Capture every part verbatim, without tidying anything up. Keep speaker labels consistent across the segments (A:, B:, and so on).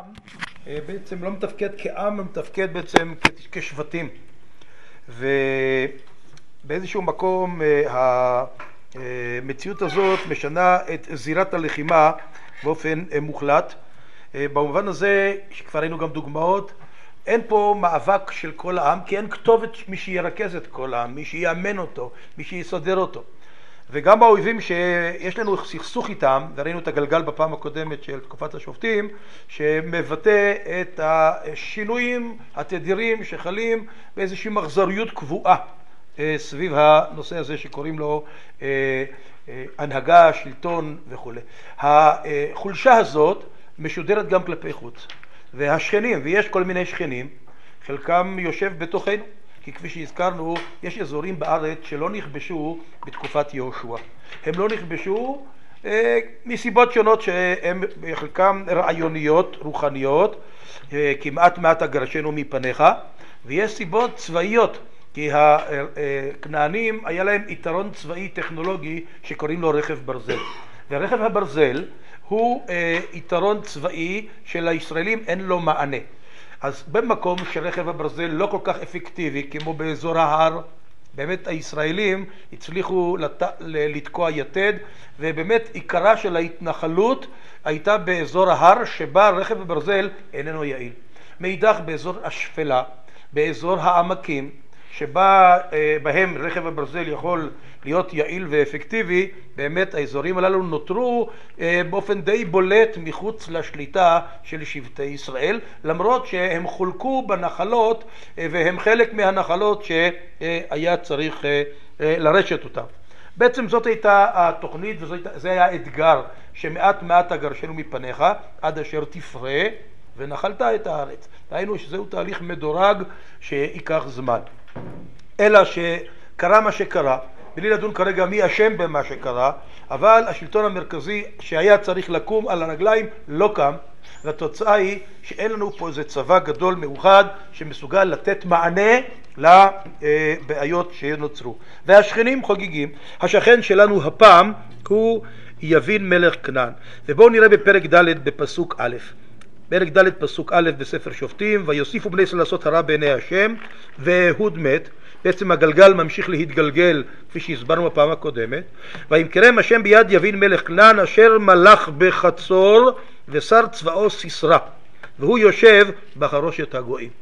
A: בעצם לא מתפקד כעם, מתפקד בעצם כשבטים. ובאיזשהו מקום המציאות הזאת משנה את זירת הלחימה באופן מוחלט. במובן הזה, שכבר ראינו גם דוגמאות, אין פה מאבק של כל העם, כי אין כתובת מי שירכז את כל העם, מי שיאמן אותו, מי שיסדר אותו. וגם האויבים שיש לנו סכסוך איתם, וראינו את הגלגל בפעם הקודמת של תקופת השופטים, שמבטא את השינויים התדירים שחלים באיזושהי מחזוריות קבועה סביב הנושא הזה שקוראים לו הנהגה, שלטון וכו'. החולשה הזאת משודרת גם כלפי חוץ. והשכנים, ויש כל מיני שכנים, חלקם יושב בתוכנו. כי כפי שהזכרנו, יש אזורים בארץ שלא נכבשו בתקופת יהושע. הם לא נכבשו אה, מסיבות שונות שהן בחלקם רעיוניות, רוחניות, אה, כמעט מעט אגרשנו מפניך, ויש סיבות צבאיות, כי הכנענים היה להם יתרון צבאי טכנולוגי שקוראים לו רכב ברזל. ורכב הברזל הוא אה, יתרון צבאי שלישראלים אין לו מענה. אז במקום שרכב הברזל לא כל כך אפקטיבי כמו באזור ההר, באמת הישראלים הצליחו לת... לתקוע יתד, ובאמת עיקרה של ההתנחלות הייתה באזור ההר שבה רכב הברזל איננו יעיל. מאידך באזור השפלה, באזור העמקים, שבה בהם רכב הברזל יכול להיות יעיל ואפקטיבי, באמת האזורים הללו נותרו באופן די בולט מחוץ לשליטה של שבטי ישראל, למרות שהם חולקו בנחלות והם חלק מהנחלות שהיה צריך לרשת אותם. בעצם זאת הייתה התוכנית וזה היה האתגר, שמעט מעט אגרשנו מפניך עד אשר תפרה ונחלת את הארץ. ראינו שזהו תהליך מדורג שיקח זמן. אלא שקרה מה שקרה, בלי לדון כרגע מי אשם במה שקרה, אבל השלטון המרכזי שהיה צריך לקום על הרגליים לא קם, והתוצאה היא שאין לנו פה איזה צבא גדול מאוחד שמסוגל לתת מענה לבעיות שנוצרו. והשכנים חוגגים. השכן שלנו הפעם הוא יבין מלך כנען. ובואו נראה בפרק ד' בפסוק א'. פרק ד' פסוק א' בספר שופטים, ויוסיפו בני ישראל לעשות הרע בעיני השם, ואהוד מת. בעצם הגלגל ממשיך להתגלגל כפי שהסברנו בפעם הקודמת. וימכרם השם ביד יבין מלך כנען אשר מלך בחצור ושר צבאו סיסרא, והוא יושב בחרושת הגויים.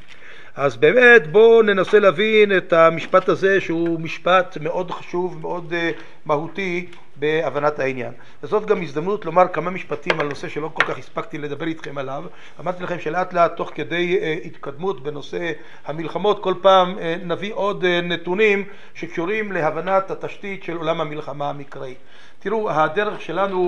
A: אז באמת בואו ננסה להבין את המשפט הזה שהוא משפט מאוד חשוב, מאוד uh, מהותי בהבנת העניין. וזאת גם הזדמנות לומר כמה משפטים על נושא שלא כל כך הספקתי לדבר איתכם עליו. אמרתי לכם שלאט לאט תוך כדי uh, התקדמות בנושא המלחמות כל פעם uh, נביא עוד uh, נתונים שקשורים להבנת התשתית של עולם המלחמה המקראי. תראו, הדרך שלנו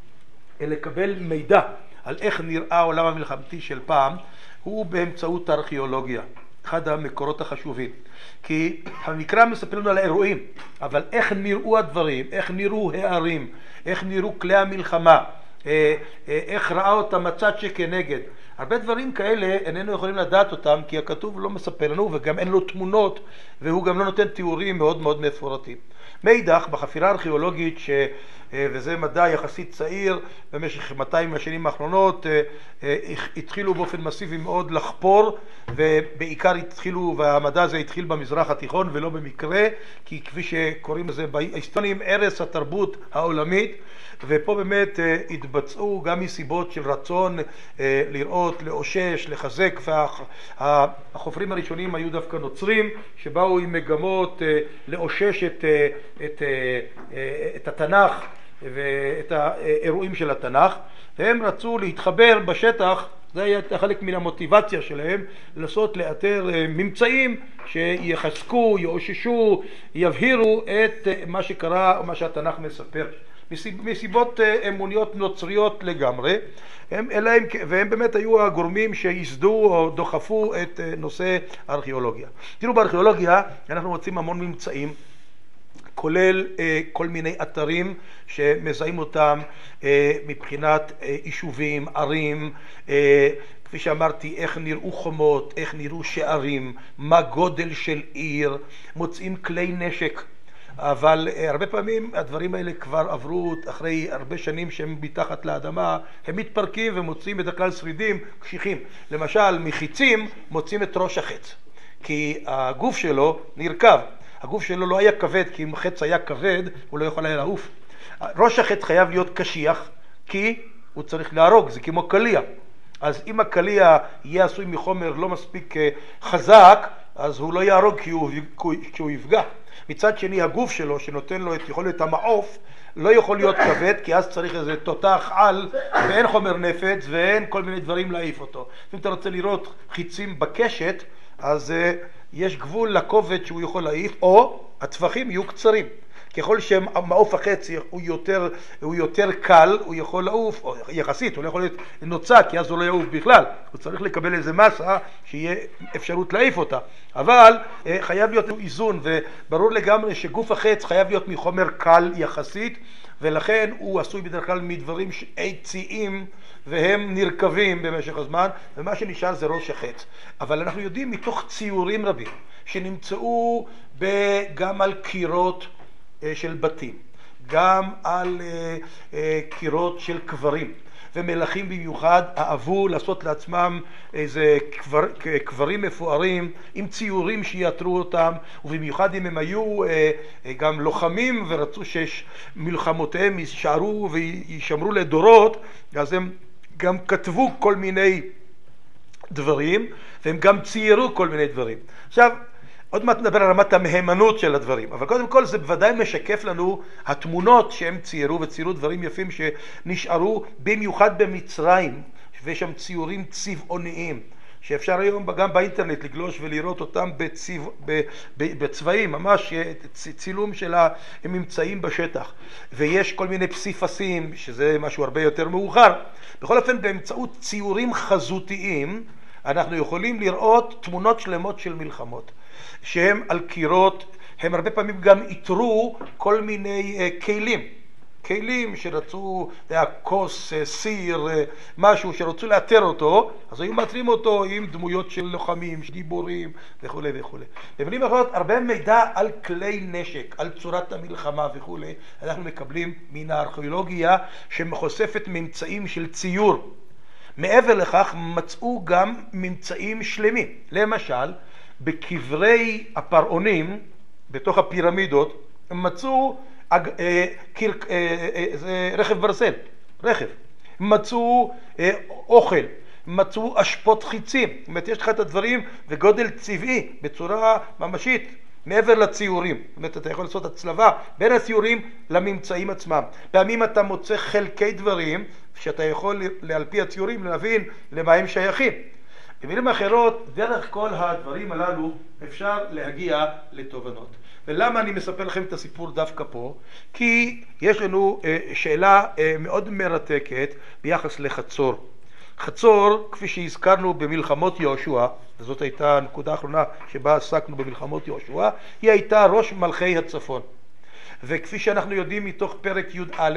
A: לקבל מידע על איך נראה העולם המלחמתי של פעם הוא באמצעות הארכיאולוגיה, אחד המקורות החשובים. כי המקרא מספר לנו על האירועים, אבל איך נראו הדברים, איך נראו הערים, איך נראו כלי המלחמה, איך ראה אותם הצד שכנגד. הרבה דברים כאלה איננו יכולים לדעת אותם, כי הכתוב לא מספר לנו וגם אין לו תמונות, והוא גם לא נותן תיאורים מאוד מאוד מפורטים. מאידך, בחפירה הארכיאולוגית, ש... וזה מדע יחסית צעיר, במשך מאתיים השנים האחרונות התחילו באופן מסיבי מאוד לחפור, ובעיקר התחילו, והמדע הזה התחיל במזרח התיכון ולא במקרה, כי כפי שקוראים לזה בהיסטוריה, ערש התרבות העולמית, ופה באמת התבצעו גם מסיבות של רצון לראות, לאושש, לחזק, והחופרים הראשונים היו דווקא נוצרים, שבאו עם מגמות לאושש את, את, את התנ"ך ואת האירועים של התנ"ך, והם רצו להתחבר בשטח. זה היה חלק מן המוטיבציה שלהם, לנסות לאתר ממצאים שיחזקו, יאוששו, יבהירו את מה שקרה או מה שהתנ"ך מספר. מסיבות אמוניות נוצריות לגמרי, הם, הם, והם באמת היו הגורמים שיסדו או דוחפו את נושא הארכיאולוגיה. תראו, בארכיאולוגיה אנחנו מוצאים המון ממצאים, כולל אה, כל מיני אתרים שמזהים אותם אה, מבחינת אה, יישובים, ערים, אה, כפי שאמרתי, איך נראו חומות, איך נראו שערים, מה גודל של עיר, מוצאים כלי נשק. אבל הרבה פעמים הדברים האלה כבר עברו אחרי הרבה שנים שהם מתחת לאדמה, הם מתפרקים ומוצאים בדרך כלל שרידים קשיחים. למשל, מחיצים מוצאים את ראש החץ, כי הגוף שלו נרכב. הגוף שלו לא היה כבד, כי אם החץ היה כבד, הוא לא יכול היה לעוף. ראש החץ חייב להיות קשיח, כי הוא צריך להרוג, זה כמו קליע. אז אם הקליע יהיה עשוי מחומר לא מספיק חזק, אז הוא לא יהרוג כי הוא, כי הוא יפגע. מצד שני, הגוף שלו, שנותן לו את יכולת המעוף, לא יכול להיות כבד, כי אז צריך איזה תותח על, ואין חומר נפץ, ואין כל מיני דברים להעיף אותו. אם אתה רוצה לראות חיצים בקשת, אז uh, יש גבול לכובד שהוא יכול להעיף, או הטווחים יהיו קצרים. ככל שמעוף החץ הוא יותר, הוא יותר קל, הוא יכול לעוף, או יחסית, הוא לא יכול להיות נוצה, כי אז הוא לא יעוף בכלל. הוא צריך לקבל איזה מסה שיהיה אפשרות להעיף אותה. אבל אה, חייב להיות איזון, וברור לגמרי שגוף החץ חייב להיות מחומר קל יחסית, ולכן הוא עשוי בדרך כלל מדברים עציים, והם נרכבים במשך הזמן, ומה שנשאר זה ראש החץ. אבל אנחנו יודעים מתוך ציורים רבים, שנמצאו גם על קירות, של בתים, גם על uh, uh, קירות של קברים, ומלכים במיוחד אהבו לעשות לעצמם איזה קבר, קברים מפוארים עם ציורים שיתרו אותם, ובמיוחד אם הם היו uh, uh, גם לוחמים ורצו שמלחמותיהם יישארו וישמרו לדורות, אז הם גם כתבו כל מיני דברים, והם גם ציירו כל מיני דברים. עכשיו, עוד מעט נדבר על רמת המהימנות של הדברים, אבל קודם כל זה בוודאי משקף לנו התמונות שהם ציירו, וציירו דברים יפים שנשארו במיוחד במצרים, ויש שם ציורים צבעוניים, שאפשר היום גם באינטרנט לגלוש ולראות אותם בצבע, בצבעים, ממש צילום של הממצאים בשטח. ויש כל מיני פסיפסים, שזה משהו הרבה יותר מאוחר. בכל אופן, באמצעות ציורים חזותיים, אנחנו יכולים לראות תמונות שלמות של מלחמות. שהם על קירות, הם הרבה פעמים גם יתרו כל מיני uh, כלים. כלים שרצו, זה היה כוס, uh, סיר, uh, משהו שרצו לאתר אותו, אז היו מאתרים אותו עם דמויות של לוחמים, של גיבורים וכו' וכו'. במילים אחרות, הרבה מידע על כלי נשק, על צורת המלחמה וכו'. אנחנו מקבלים מן הארכיאולוגיה שמחושפת ממצאים של ציור. מעבר לכך מצאו גם ממצאים שלמים. למשל, בקברי הפרעונים, בתוך הפירמידות, הם מצאו אה, קיר, אה, אה, זה רכב ברזל, רכב. מצאו אה, אוכל, מצאו אשפות חיצים. זאת אומרת, יש לך את הדברים וגודל צבעי בצורה ממשית, מעבר לציורים. זאת אומרת, אתה יכול לעשות הצלבה בין הציורים לממצאים עצמם. פעמים אתה מוצא חלקי דברים שאתה יכול על פי הציורים להבין למה הם שייכים. במילים אחרות, דרך כל הדברים הללו אפשר להגיע לתובנות. ולמה אני מספר לכם את הסיפור דווקא פה? כי יש לנו שאלה מאוד מרתקת ביחס לחצור. חצור, כפי שהזכרנו במלחמות יהושע, וזאת הייתה הנקודה האחרונה שבה עסקנו במלחמות יהושע, היא הייתה ראש מלכי הצפון. וכפי שאנחנו יודעים מתוך פרק י"א,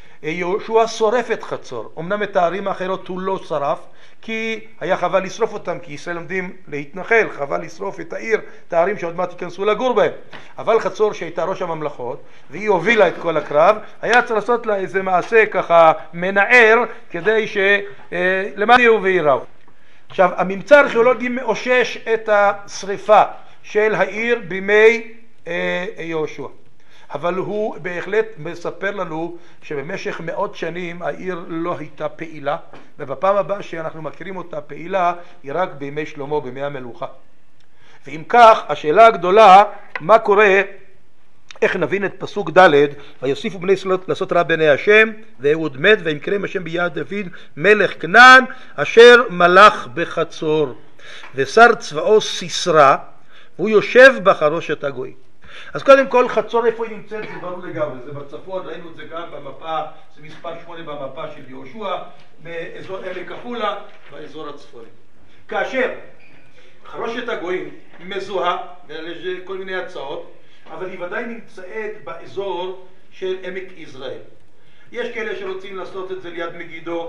A: יהושע שורף את חצור. אמנם את הערים האחרות הוא לא שרף, כי היה חבל לשרוף אותם, כי ישראל עומדים להתנחל, חבל לשרוף את העיר, את הערים שעוד מעט ייכנסו לגור בהם. אבל חצור שהייתה ראש הממלכות, והיא הובילה את כל הקרב, היה צריך לעשות לה איזה מעשה ככה מנער, כדי שלמען יהיו וייראו. עכשיו, הממצא הארכיאולוגי מאושש את השריפה של העיר בימי אה, יהושע. אבל הוא בהחלט מספר לנו שבמשך מאות שנים העיר לא הייתה פעילה, ובפעם הבאה שאנחנו מכירים אותה פעילה היא רק בימי שלמה, בימי המלוכה. ואם כך, השאלה הגדולה, מה קורה, איך נבין את פסוק ד' ויוסיפו בני ישראל לעשות רע בעיני השם, ואהוד מת, וימכרם השם ביד דוד מלך כנען, אשר מלך בחצור, ושר צבאו סיסרא, והוא יושב בחרושת הגויים. אז קודם כל, חצור איפה היא נמצאת, זה ברור לגמרי, זה בצפון, ראינו את זה גם במפה, זה מספר שמונה במפה של יהושע, באזור עמק החולה, באזור הצפוני. כאשר חרושת הגויים מזוהה, ויש כל מיני הצעות, אבל היא ודאי נמצאת באזור של עמק יזרעאל. יש כאלה שרוצים לעשות את זה ליד מגידו,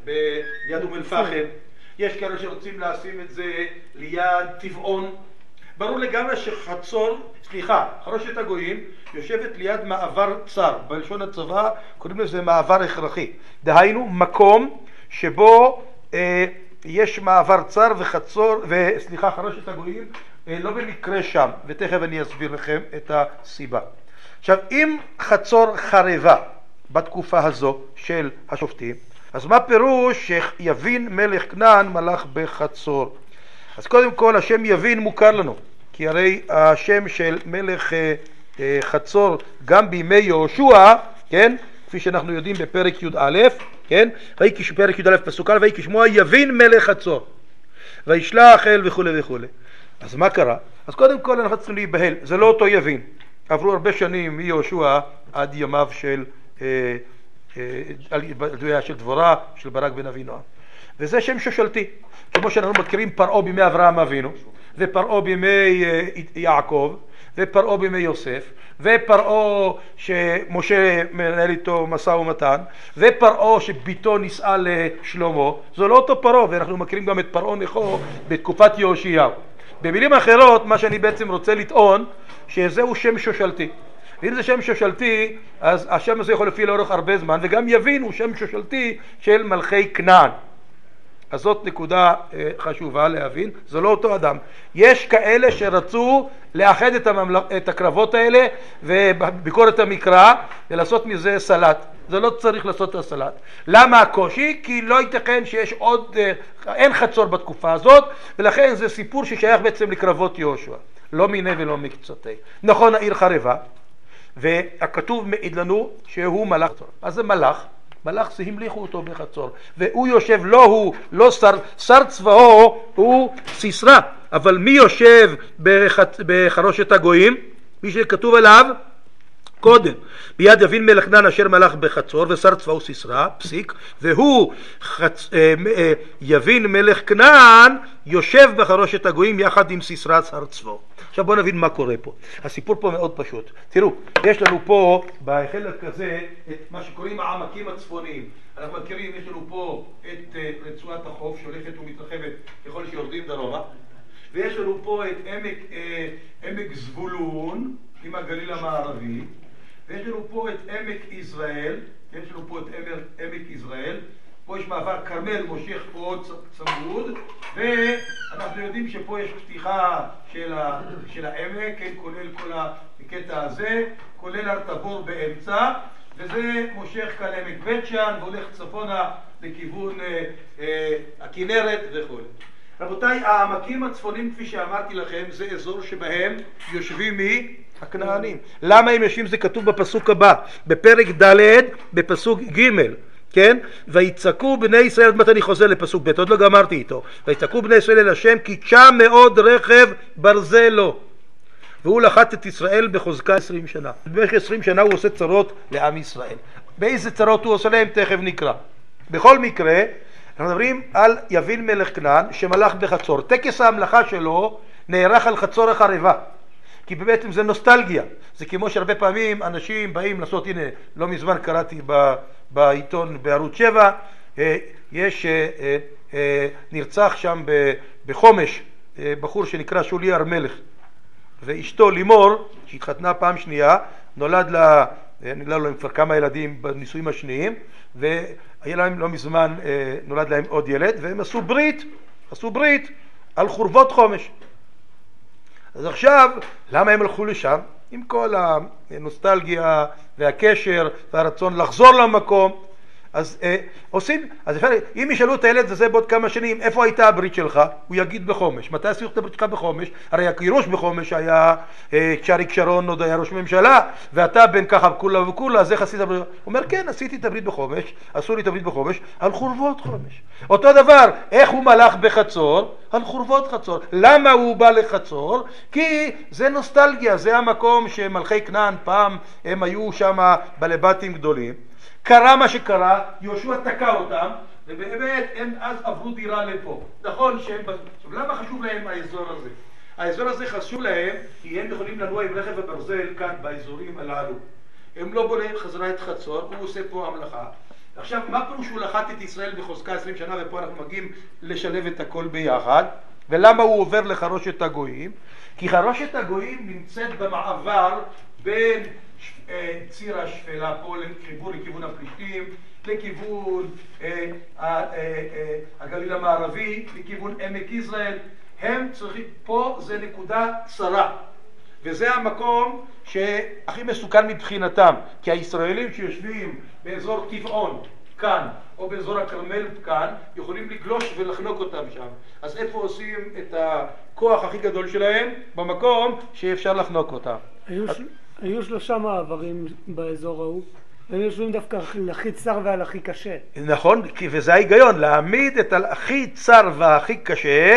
A: ליד אום אל פחם, יש כאלה שרוצים לשים את זה ליד טבעון, ברור לגמרי שחצור, סליחה, חרושת הגויים יושבת ליד מעבר צר, בלשון הצבא קוראים לזה מעבר הכרחי, דהיינו מקום שבו אה, יש מעבר צר וחצור, וסליחה, חרושת הגויים אה, לא במקרה שם, ותכף אני אסביר לכם את הסיבה. עכשיו, אם חצור חרבה בתקופה הזו של השופטים, אז מה פירוש שיבין מלך כנען מלך בחצור? אז קודם כל השם יבין מוכר לנו, כי הרי השם של מלך אה, אה, חצור גם בימי יהושע, כן, כפי שאנחנו יודעים בפרק י"א, כן, פרק י"א פסוק א', ויהי כשמוע יבין מלך חצור וישלח אל וכו' וכו'. אז מה קרה? אז קודם כל אנחנו צריכים להיבהל, זה לא אותו יבין. עברו הרבה שנים מיהושע עד ימיו של אה, אה, של דבורה, של ברק בן אבינועם. וזה שם שושלתי, כמו שאנחנו מכירים פרעה בימי אברהם אבינו, ופרעה בימי אה, יעקב, ופרעה בימי יוסף, ופרעה שמשה מנהל איתו משא ומתן, ופרעה שביתו נישאה לשלמה. זה לא אותו פרעה, ואנחנו מכירים גם את פרעה נכו בתקופת יהושיהו. במילים אחרות, מה שאני בעצם רוצה לטעון, שזהו שם שושלתי. ואם זה שם שושלתי, אז השם הזה יכול להופיע לאורך הרבה זמן, וגם יבין הוא שם שושלתי של מלכי כנען. אז זאת נקודה חשובה להבין, זה לא אותו אדם. יש כאלה שרצו לאחד את, הממל... את הקרבות האלה וביקורת המקרא ולעשות מזה סלט. זה לא צריך לעשות את הסלט. למה הקושי? כי לא ייתכן שיש עוד, אין חצור בתקופה הזאת, ולכן זה סיפור ששייך בעצם לקרבות יהושע. לא מיני ולא מקצתי. נכון, העיר חרבה, והכתוב מעיד לנו שהוא מלך. אז זה מלך. מלך זה המליכו אותו בחצור, והוא יושב, לא הוא, לא שר, שר צבאו הוא סיסרא, אבל מי יושב בחצ... בחרושת הגויים? מי שכתוב עליו קודם, ביד יבין מלך כנען אשר מלך בחצור ושר צבאו סיסרא, פסיק, והוא חצ... יבין מלך כנען יושב בחרושת הגויים יחד עם סיסרא שר צבאו. עכשיו בואו נבין מה קורה פה. הסיפור פה מאוד פשוט. תראו, יש לנו פה בחלק הזה את מה שקוראים העמקים הצפוניים. אנחנו מכירים, יש לנו פה את רצועת החוף שהולכת ומתרחבת ככל שיורדים דרומה, ויש לנו פה את עמק, אה, עמק זבולון עם הגליל המערבי, ויש לנו פה את עמק ישראל, יש לנו פה את עמק, עמק ישראל, פה יש מעבר כרמל מושך פה צמוד, ואנחנו יודעים שפה יש פתיחה של, ה, של העמק, כן, כולל כל הקטע הזה, כולל הר תבור באמצע, וזה מושך כאן עמק בית שאן והולך צפונה לכיוון אה, אה, הכנרת וכו'. רבותיי, העמקים הצפונים, כפי שאמרתי לכם, זה אזור שבהם יושבים מי? הכנענים. למה הם יושבים? זה כתוב בפסוק הבא, בפרק ד' בפסוק ג', כן? ויצעקו בני ישראל, עוד מעט אני חוזר לפסוק ב', עוד לא גמרתי איתו. ויצעקו בני ישראל אל השם, כי קשה מאוד רכב ברזל לו. והוא לחת את ישראל בחוזקה עשרים שנה. במשך עשרים שנה הוא עושה צרות לעם ישראל. באיזה צרות הוא עושה להם? תכף נקרא. בכל מקרה, אנחנו מדברים על יבין מלך כנען שמלך בחצור. טקס ההמלכה שלו נערך על חצור החרבה, כי בעצם זה נוסטלגיה. זה כמו שהרבה פעמים אנשים באים לעשות, הנה, לא מזמן קראתי ב, בעיתון בערוץ שבע, יש נרצח שם בחומש בחור שנקרא שולי ארמלך, ואשתו לימור שהתחתנה פעם שנייה, נולד לה, נולד להם כבר כמה ילדים בנישואים השניים, והיה להם לא מזמן, נולד להם עוד ילד, והם עשו ברית, עשו ברית על חורבות חומש. אז עכשיו, למה הם הלכו לשם? עם כל הנוסטלגיה והקשר והרצון לחזור למקום, אז אה, עושים, אז אפשר, אם ישאלו את הילד הזה בעוד כמה שנים, איפה הייתה הברית שלך? הוא יגיד בחומש. מתי עשו את הברית שלך בחומש? הרי הגירוש בחומש היה, אה, כשאריק שרון עוד היה ראש ממשלה, ואתה בין ככה וכולה וכולה, אז איך עשית הברית? הוא אומר, כן, עשיתי את הברית בחומש, עשו לי את הברית בחומש, על חורבות חומש. אותו דבר, איך הוא מלך בחצור? על חורבות חצור. למה הוא בא לחצור? כי זה נוסטלגיה, זה המקום שמלכי כנען פעם הם היו שם בלבטים גדולים. קרה מה שקרה, יהושע תקע אותם, ובאמת הם אז עברו דירה לפה. נכון שהם... עכשיו, למה חשוב להם האזור הזה? האזור הזה חשוב להם כי הם יכולים לנוע עם רכב הברזל כאן באזורים הללו. הם לא בונים חזרה את חצור, הוא עושה פה המלאכה. עכשיו, מה פירוש שהוא לחת את ישראל בחוזקה עשרים שנה, ופה אנחנו מגיעים לשלב את הכל ביחד? ולמה הוא עובר לחרושת הגויים? כי חרושת הגויים נמצאת במעבר בין ציר השפלה פה לחיבור לכיוון הפלישתים, לכיוון הגליל המערבי, לכיוון עמק יזרעאל. הם צריכים, פה זה נקודה צרה, וזה המקום שהכי מסוכן מבחינתם, כי הישראלים שיושבים באזור טבעון כאן או באזור הכרמל כאן יכולים לגלוש ולחנוק אותם שם. אז איפה עושים את הכוח הכי גדול שלהם? במקום שאפשר לחנוק אותם.
B: היו,
A: אז...
B: של... היו שלושה מעברים באזור ההוא, והם יושבים דווקא על הכי צר ועל הכי קשה.
A: נכון, וזה ההיגיון, להעמיד את הכי צר והכי קשה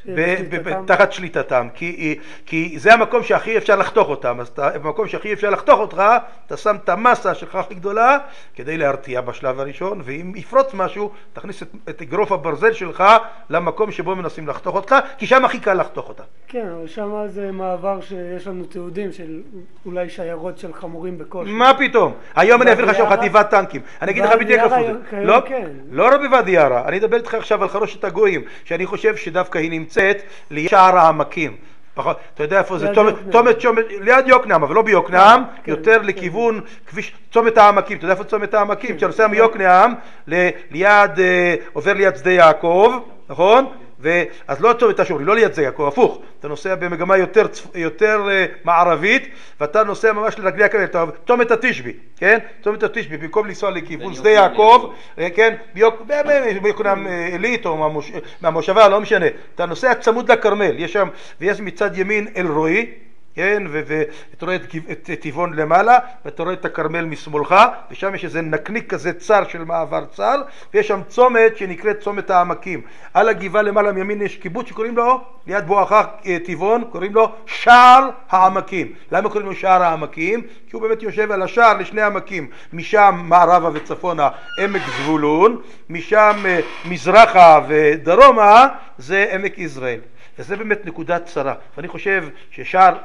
A: תחת שליטתם, כי, כי זה המקום שהכי אפשר לחתוך אותם. אז במקום שהכי אפשר לחתוך אותך, אתה שם את המסה שלך הכי גדולה כדי להרתיע בשלב הראשון, ואם יפרוץ משהו, תכניס את, את אגרוף הברזל שלך למקום שבו מנסים לחתוך אותך, כי שם הכי קל לחתוך אותה.
B: כן, אבל שם זה מעבר שיש לנו תיעודים של אולי שיירות של חמורים בקושי.
A: מה פתאום? היום אני אעביר לך שם חטיבת טנקים. אני אגיד לך בדיוק איפה זה. לא, לא רק בוואדי יארה. אני אדבר איתך עכשיו על חרושת הגויים, שאני חושב שדווקא היא נמצאת ליד שער העמקים. אתה יודע איפה זה? צומת, ליד יוקנעם, אבל לא ביוקנעם, יותר לכיוון כביש, צומת העמקים. אתה יודע איפה צומת העמקים? כשאתה נוסע מיוקנעם, ליד, עובר ליד שדה יעקב, נכון? אז לא צומת השורי, לא ליד זה יעקב, הפוך. אתה נוסע במגמה יותר, יותר מערבית, ואתה נוסע ממש לרגלי הכרמל, צומת התשבי, כן? צומת התשבי, במקום לנסוע לכיוון שדה יעקב, כן? ביוקנעם עילית או מהמושבה, לא משנה. אתה נוסע צמוד לכרמל, יש שם, ויש מצד ימין אלרועי, כן, ואתה רואה את טבעון למעלה, ואתה רואה את הכרמל משמאלך, ושם יש איזה נקניק כזה צר של מעבר צר, ויש שם צומת שנקראת צומת העמקים. על הגבעה למעלה מימין יש קיבוץ שקוראים לו, ליד בואכה טבעון, קוראים לו שער העמקים. למה קוראים לו שער העמקים? כי הוא באמת יושב על השער לשני עמקים, משם מערבה וצפונה עמק זבולון, משם מזרחה ודרומה זה עמק יזרעאל. וזה באמת נקודת צרה, ואני חושב ששער,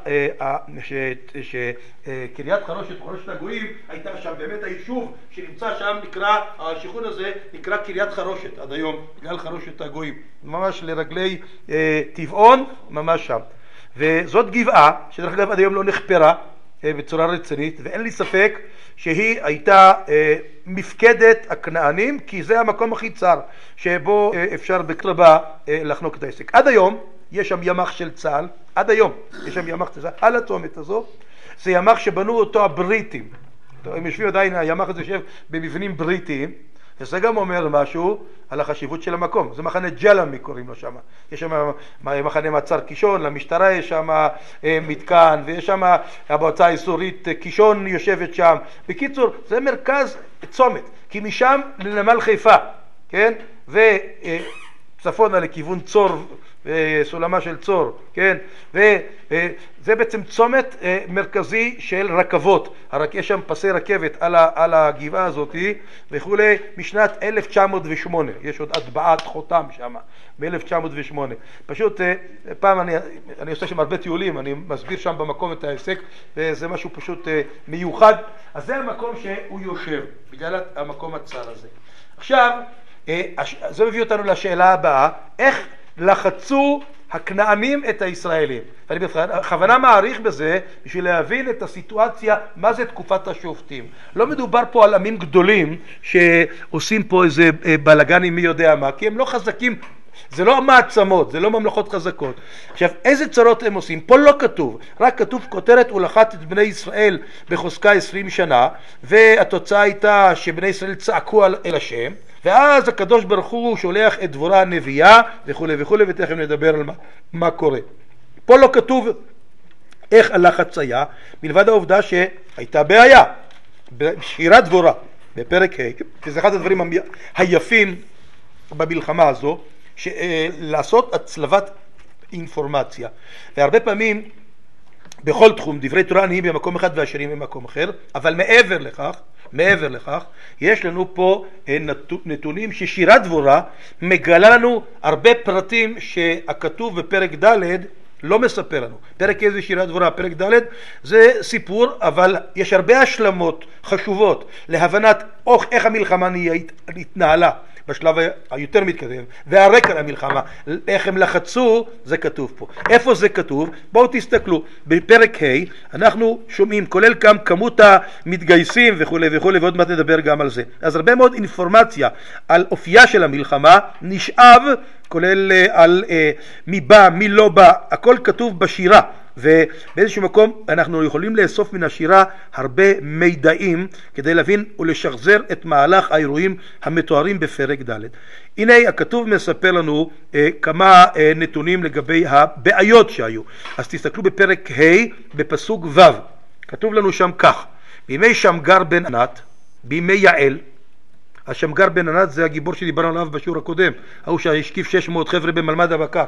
A: שקריית חרושת, חרושת הגויים, הייתה שם, באמת היישוב שנמצא שם נקרא, השכון הזה נקרא קריית חרושת עד היום, בגלל חרושת הגויים, ממש לרגלי טבעון, ממש שם. וזאת גבעה, שדרך אגב עד היום לא נחפרה בצורה רצינית, ואין לי ספק שהיא הייתה מפקדת הכנענים, כי זה המקום הכי צר שבו אפשר בקרבה לחנוק את העסק. עד היום יש שם ימ"ח של צה"ל, עד היום יש שם ימ"ח של צה"ל, על הצומת הזו, זה ימ"ח שבנו אותו הבריטים. הם יושבים עדיין, הימ"ח הזה יושב במבנים בריטיים, וזה גם אומר משהו על החשיבות של המקום. זה מחנה ג'למי קוראים לו שם. יש שם מחנה מעצר קישון, למשטרה יש שם מתקן, ויש שם המועצה האזורית קישון יושבת שם. בקיצור, זה מרכז צומת, כי משם לנמל חיפה, כן? וצפונה לכיוון צור, סולמה של צור, כן? וזה בעצם צומת מרכזי של רכבות. יש שם פסי רכבת על הגבעה הזאת וכולי משנת אלף תשע מאות ושמונה. יש עוד הטבעת חותם שם ב-אלף תשע מאות ושמונה. פשוט פעם אני, אני עושה שם הרבה טיולים, אני מסביר שם במקום את העסק, וזה משהו פשוט מיוחד. אז זה המקום שהוא יושב, בגלל המקום הצר הזה. עכשיו, זה מביא אותנו לשאלה הבאה, איך לחצו הכנענים את הישראלים? ואני בכוונה מעריך בזה בשביל להבין את הסיטואציה, מה זה תקופת השופטים. לא מדובר פה על עמים גדולים שעושים פה איזה בלגנים מי יודע מה, כי הם לא חזקים, זה לא מעצמות, זה לא ממלכות חזקות. עכשיו, איזה צרות הם עושים? פה לא כתוב, רק כתוב כותרת, הוא לחץ את בני ישראל בחוזקה עשרים שנה, והתוצאה הייתה שבני ישראל צעקו אל השם, ואז הקדוש ברוך הוא שולח את דבורה הנביאה וכו' וכו', ותכף נדבר על מה, מה קורה. פה לא כתוב איך הלחץ היה, מלבד העובדה שהייתה בעיה. בשירת דבורה, בפרק ה', שזה אחד הדברים היפים במלחמה הזו, לעשות הצלבת אינפורמציה. והרבה פעמים בכל תחום דברי תורה נהיים במקום אחד והשירים במקום אחר, אבל מעבר לכך, מעבר לכך, יש לנו פה נתונים ששירת דבורה מגלה לנו הרבה פרטים שהכתוב בפרק ד' לא מספר לנו. פרק איזה שירת דבורה, פרק ד' זה סיפור, אבל יש הרבה השלמות חשובות להבנת איך המלחמה התנהלה בשלב היותר מתקדם, והרקע למלחמה, איך הם לחצו, זה כתוב פה. איפה זה כתוב? בואו תסתכלו, בפרק ה' אנחנו שומעים, כולל גם כמות המתגייסים וכו' וכו', ועוד מעט נדבר גם על זה. אז הרבה מאוד אינפורמציה על אופייה של המלחמה נשאב, כולל על אה, מי בא, מי לא בא, הכל כתוב בשירה. ובאיזשהו מקום אנחנו יכולים לאסוף מן השירה הרבה מידעים כדי להבין ולשחזר את מהלך האירועים המתוארים בפרק ד'. הנה הכתוב מספר לנו אה, כמה אה, נתונים לגבי הבעיות שהיו. אז תסתכלו בפרק ה' בפסוק ו', כתוב לנו שם כך: בימי שמגר בן ענת, בימי יעל, השמגר בן ענת זה הגיבור שדיברנו עליו בשיעור הקודם, ההוא שהשקיף שש מאות חבר'ה במלמד הבקר.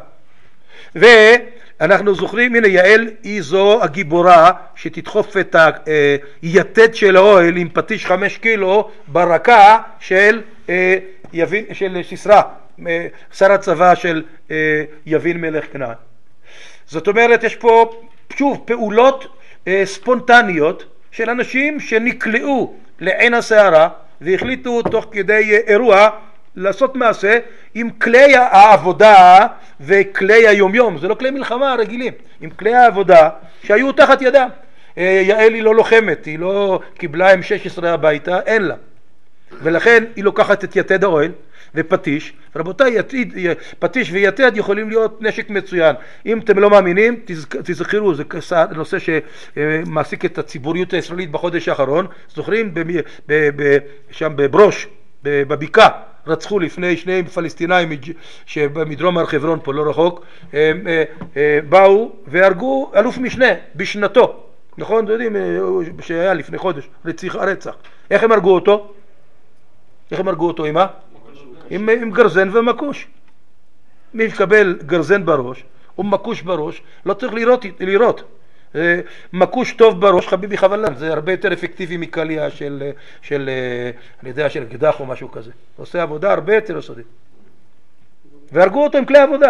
A: ואנחנו זוכרים, הנה יעל היא זו הגיבורה שתדחוף את היתד של האוהל עם פטיש חמש קילו ברקה של יבין, של סיסרא, שר הצבא של יבין מלך כנען. זאת אומרת, יש פה שוב פעולות ספונטניות של אנשים שנקלעו לעין הסערה והחליטו תוך כדי אירוע לעשות מעשה עם כלי העבודה וכלי היומיום. זה לא כלי מלחמה רגילים, עם כלי העבודה שהיו תחת ידם. יעל היא לא לוחמת, היא לא קיבלה אם שש עשרה הביתה, אין לה, ולכן היא לוקחת את יתד האוהל ופטיש. רבותיי, יתד, פטיש ויתד יכולים להיות נשק מצוין. אם אתם לא מאמינים, תזכרו, זה נושא שמעסיק את הציבוריות הישראלית בחודש האחרון. זוכרים ב, ב, ב, שם בברוש, בבקעה, רצחו לפני שני פלסטינאים שבמדרום הר חברון פה לא רחוק, הם, באו והרגו אלוף משנה בשנתו, נכון? אתם יודעים שהיה לפני חודש רצח, רצח. איך הם הרגו אותו? איך הם הרגו אותו? עם מה? עם, עם גרזן ומקוש. מי שקבל גרזן בראש ומקוש בראש לא צריך לירות, לירות. מקוש טוב בראש, חביבי חבלן, זה הרבה יותר אפקטיבי מקליה של, של, אני יודע, של גדח או משהו כזה. עושה עבודה הרבה יותר יסודית. והרגו אותו עם כלי עבודה.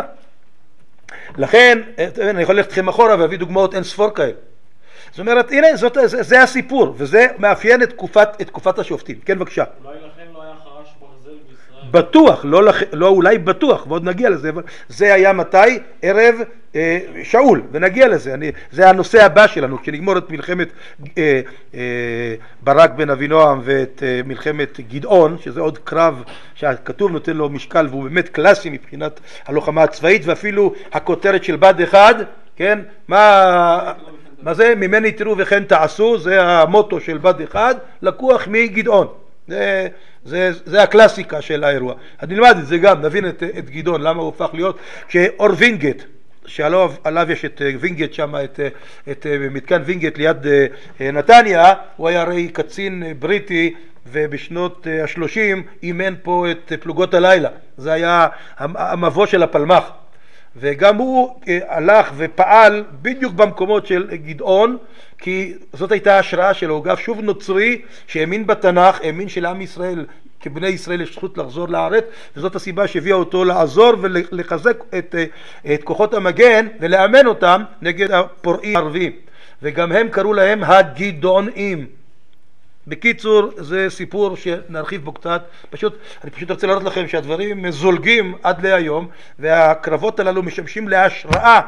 A: לכן, אני יכול ללכת לכם אחורה והביא דוגמאות אין ספור כאלה. זאת אומרת, הנה, זאת, זה, זה הסיפור, וזה מאפיין את תקופת, את תקופת השופטים. כן, בבקשה.
C: אולי לכן לא היה חרש ברזל בישראל?
A: בטוח, לא, לא אולי בטוח, ועוד נגיע לזה, אבל זה היה מתי? ערב אה, שאול, ונגיע לזה. אני, זה הנושא הבא שלנו, כשנגמור את מלחמת אה, אה, ברק בן אבינועם ואת אה, מלחמת גדעון, שזה עוד קרב שהכתוב נותן לו משקל, והוא באמת קלאסי מבחינת הלוחמה הצבאית, ואפילו הכותרת של בד אחד, כן? מה... מה זה? ממני תראו וכן תעשו, זה המוטו של בד אחד, לקוח מגדעון. זה, זה, זה הקלאסיקה של האירוע. אני נלמד את זה גם, נבין את, את גדעון, למה הוא הופך להיות, כשאור וינגט, שעליו עליו יש את וינגט שם, את, את מתקן וינגט ליד נתניה, הוא היה הרי קצין בריטי, ובשנות השלושים אימן פה את פלוגות הלילה. זה היה המבוא של הפלמ"ח. וגם הוא הלך ופעל בדיוק במקומות של גדעון, כי זאת הייתה ההשראה שלו. הוא גב שוב נוצרי שהאמין בתנ"ך, האמין שלעם ישראל, כבני ישראל יש זכות לחזור לארץ, וזאת הסיבה שהביאה אותו לעזור ולחזק את, את כוחות המגן ולאמן אותם נגד הפורעים הערבים, וגם הם קראו להם הגדעונים. בקיצור, זה סיפור שנרחיב בו קצת. פשוט, אני פשוט רוצה להראות לכם שהדברים זולגים עד להיום, והקרבות הללו משמשים להשראה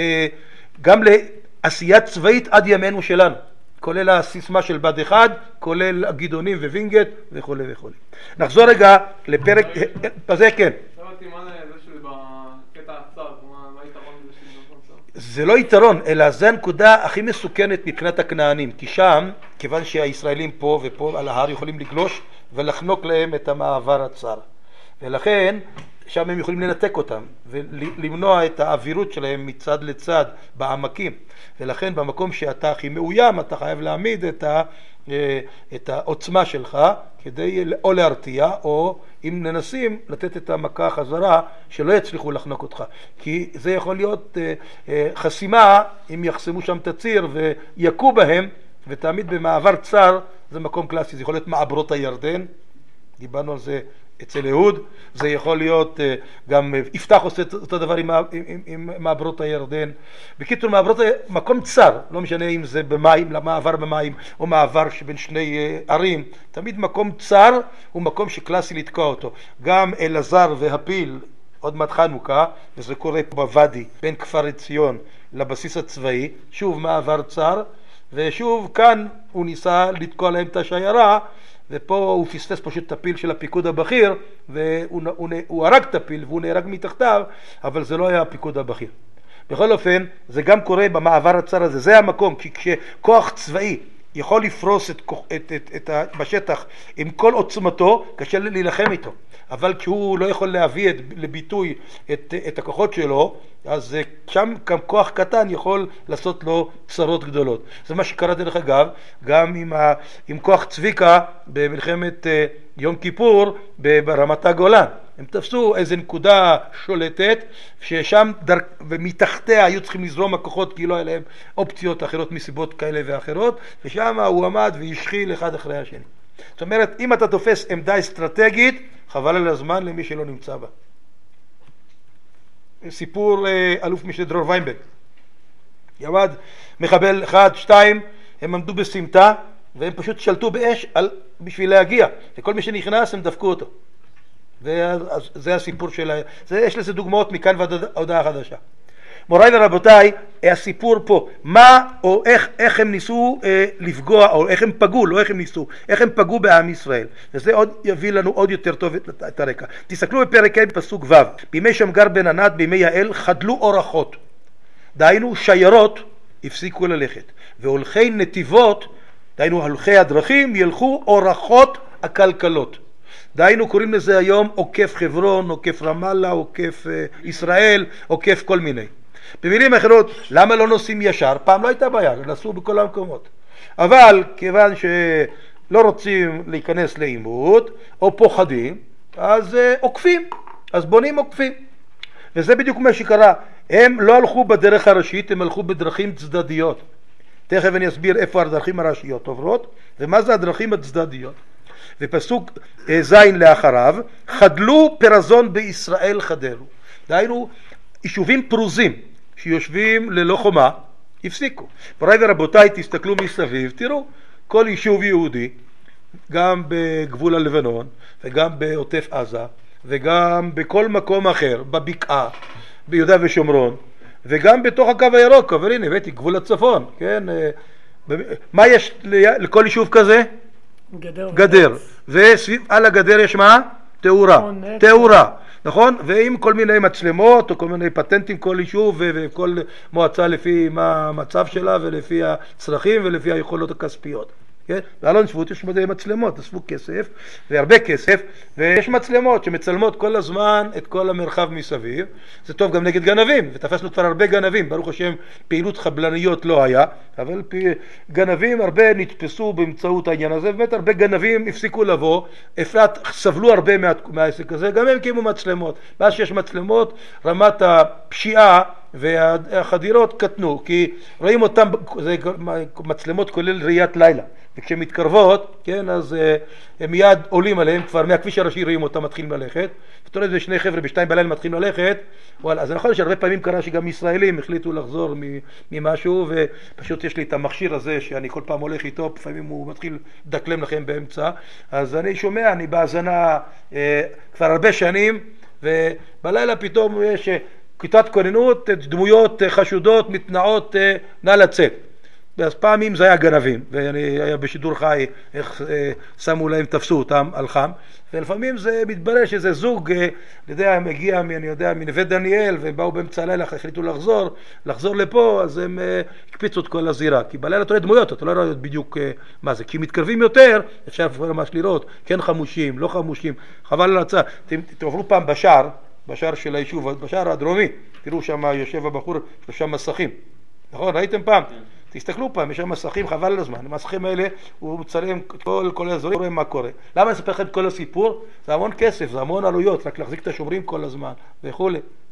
A: גם לעשייה צבאית עד ימינו שלנו, כולל הסיסמה של בד אחד, כולל הגדעונים ווינגט וכו' וכו'. נחזור רגע לפרק הזה. כן, זה לא יתרון, אלא זה הנקודה הכי מסוכנת מבחינת הכנענים, כי שם, כיוון שהישראלים פה ופה על ההר יכולים לגלוש ולחנוק להם את המעבר הצר, ולכן שם הם יכולים לנתק אותם ולמנוע את האווירות שלהם מצד לצד בעמקים, ולכן במקום שאתה הכי מאוים אתה חייב להעמיד את, ה, את העוצמה שלך כדי או להרתיע, או אם ננסים לתת את המכה חזרה שלא יצליחו לחנוק אותך, כי זה יכול להיות חסימה אם יחסמו שם את הציר ויקו בהם, ותעמיד במעבר צר. זה מקום קלאסי, זה יכול להיות מעברות הירדן, דיברנו על זה אצל יהוד, זה יכול להיות גם יפתח עושה אותו דבר עם, עם, עם מעברות הירדן. בקיצור, מעברות, מקום צר, לא משנה אם זה במים, מעבר במים או מעבר בין שני ערים, תמיד מקום צר הוא מקום שקלאסי לתקוע אותו. גם אלעזר והפיל, עוד מעט חנוכה, וזה קורה פה בוואדי בין כפר עציון לבסיס הצבאי, שוב מעבר צר, ושוב כאן הוא ניסה לתקוע להם את השיירה, ופה הוא פספס פשוט את הפיל של הפיקוד הבכיר, והוא הוא, הוא הרג את הפיל והוא נהרג מתחתיו, אבל זה לא היה הפיקוד הבכיר. בכל אופן, זה גם קורה במעבר הצר הזה, זה המקום, כי כשכוח צבאי יכול לפרוס את, את, את, את, את, בשטח עם כל עוצמתו, קשה להילחם איתו. אבל כשהוא לא יכול להביא את, לביטוי את, את הכוחות שלו, אז שם גם כוח קטן יכול לעשות לו צרות גדולות. זה מה שקרה דרך אגב, גם עם, ה, עם כוח צביקה במלחמת יום כיפור ברמת הגולן. הם תפסו איזו נקודה שולטת, ששם דר... ומתחתיה היו צריכים לזרום הכוחות, כי לא היה להם אופציות אחרות מסיבות כאלה ואחרות, ושם הוא עמד והשחיל אחד אחרי השני. זאת אומרת, אם אתה תופס עמדה אסטרטגית, חבל על הזמן למי שלא נמצא בה. סיפור אלוף משנה דרור ויינברג. יעמד מחבל אחד, שתיים, הם עמדו בסמטה, והם פשוט שלטו באש על... בשביל להגיע, וכל מי שנכנס הם דפקו אותו. וזה הסיפור של... זה, יש לזה דוגמאות מכאן ועד הודעה חדשה. מוריי ורבותיי, הסיפור פה, מה או איך, איך הם ניסו אה, לפגוע, או איך הם פגעו, לא איך הם ניסו, איך הם פגעו בעם ישראל. וזה עוד יביא לנו עוד יותר טוב את, את הרקע. תסתכלו בפרק ה' פסוק ו', בימי שמגר בן ענת, בימי יעל, חדלו אורחות. דהיינו, שיירות הפסיקו ללכת. והולכי נתיבות, דהיינו, הולכי הדרכים, ילכו אורחות הכלכלות. דהיינו, קוראים לזה היום עוקף חברון, עוקף רמאללה, עוקף אה, ישראל, עוקף כל מיני. במילים אחרות, למה לא נוסעים ישר? פעם לא הייתה בעיה, נסעו בכל המקומות. אבל כיוון שלא רוצים להיכנס לעימות, או פוחדים, אז אה, עוקפים, אז בונים עוקפים. וזה בדיוק מה שקרה. הם לא הלכו בדרך הראשית, הם הלכו בדרכים צדדיות. תכף אני אסביר איפה הדרכים הראשיות עוברות, ומה זה הדרכים הצדדיות. ופסוק זין לאחריו, חדלו פרזון בישראל חדרו. דהיינו, יישובים פרוזים שיושבים ללא חומה, הפסיקו. מוריי ורבותיי, תסתכלו מסביב, תראו, כל יישוב יהודי, גם בגבול הלבנון, וגם בעוטף עזה, וגם בכל מקום אחר, בבקעה, ביהודה ושומרון, וגם בתוך הקו הירוק, אבל הנה, הבאתי גבול הצפון, כן? מה יש לכל יישוב כזה?
B: גדר.
A: גדר. וסביב על הגדר יש מה? תאורה. תאורה. נכון? ועם כל מיני מצלמות או כל מיני פטנטים, כל יישוב וכל מועצה לפי מה המצב שלה ולפי הצרכים ולפי היכולות הכספיות. כן? באלון שבות יש מדי מצלמות, אספו כסף, והרבה כסף, ויש מצלמות שמצלמות כל הזמן את כל המרחב מסביב. זה טוב גם נגד גנבים, ותפסנו כבר הרבה גנבים, ברוך השם פעילות חבלניות לא היה, אבל גנבים הרבה נתפסו באמצעות העניין הזה, באמת הרבה גנבים הפסיקו לבוא, אפרת סבלו הרבה מה, מהעסק הזה, גם הם קימו מצלמות. מאז שיש מצלמות, רמת הפשיעה והחדירות קטנו, כי רואים אותם, זה מצלמות כולל ראיית לילה, וכשהם מתקרבות, כן, אז uh, הם מיד עולים עליהם, כבר מהכביש הראשי רואים אותם מתחילים ללכת, ואתה רואה שני חבר'ה בשתיים בלילה מתחילים ללכת, וואלה, אז נכון שהרבה פעמים קרה שגם ישראלים החליטו לחזור ממשהו, ופשוט יש לי את המכשיר הזה שאני כל פעם הולך איתו, לפעמים הוא מתחיל לדקלם לכם באמצע, אז אני שומע, אני בהאזנה uh, כבר הרבה שנים, ובלילה פתאום יש כיתת כוננות, דמויות חשודות, מתנאות, נא לצאת. ואז פעמים זה היה גנבים, ואני היה בשידור חי, איך שמו להם, תפסו אותם על חם, ולפעמים זה מתברר שזה זוג, אני יודע, מגיע, אני יודע, מנווה דניאל, והם באו באמצע הלילה, החליטו לחזור, לחזור לפה, אז הם הקפיצו את כל הזירה, כי בלילה אתה רואה דמויות, אתה לא רואה בדיוק מה זה, כי מתקרבים יותר, אפשר ממש לראות, כן חמושים, לא חמושים, חבל על הצעה. תעברו פעם בשער, בשער של היישוב, בשער הדרומי, תראו שם יושב הבחור, שלושה מסכים, נכון? ראיתם פעם? תסתכלו פעם, יש שם מסכים, חבל על הזמן. המסכים האלה, הוא מצלם כל, כל האזורים, רואים מה קורה. למה אני אספר לכם את כל הסיפור? זה המון כסף, זה המון עלויות, רק להחזיק את השומרים כל הזמן, וכו'.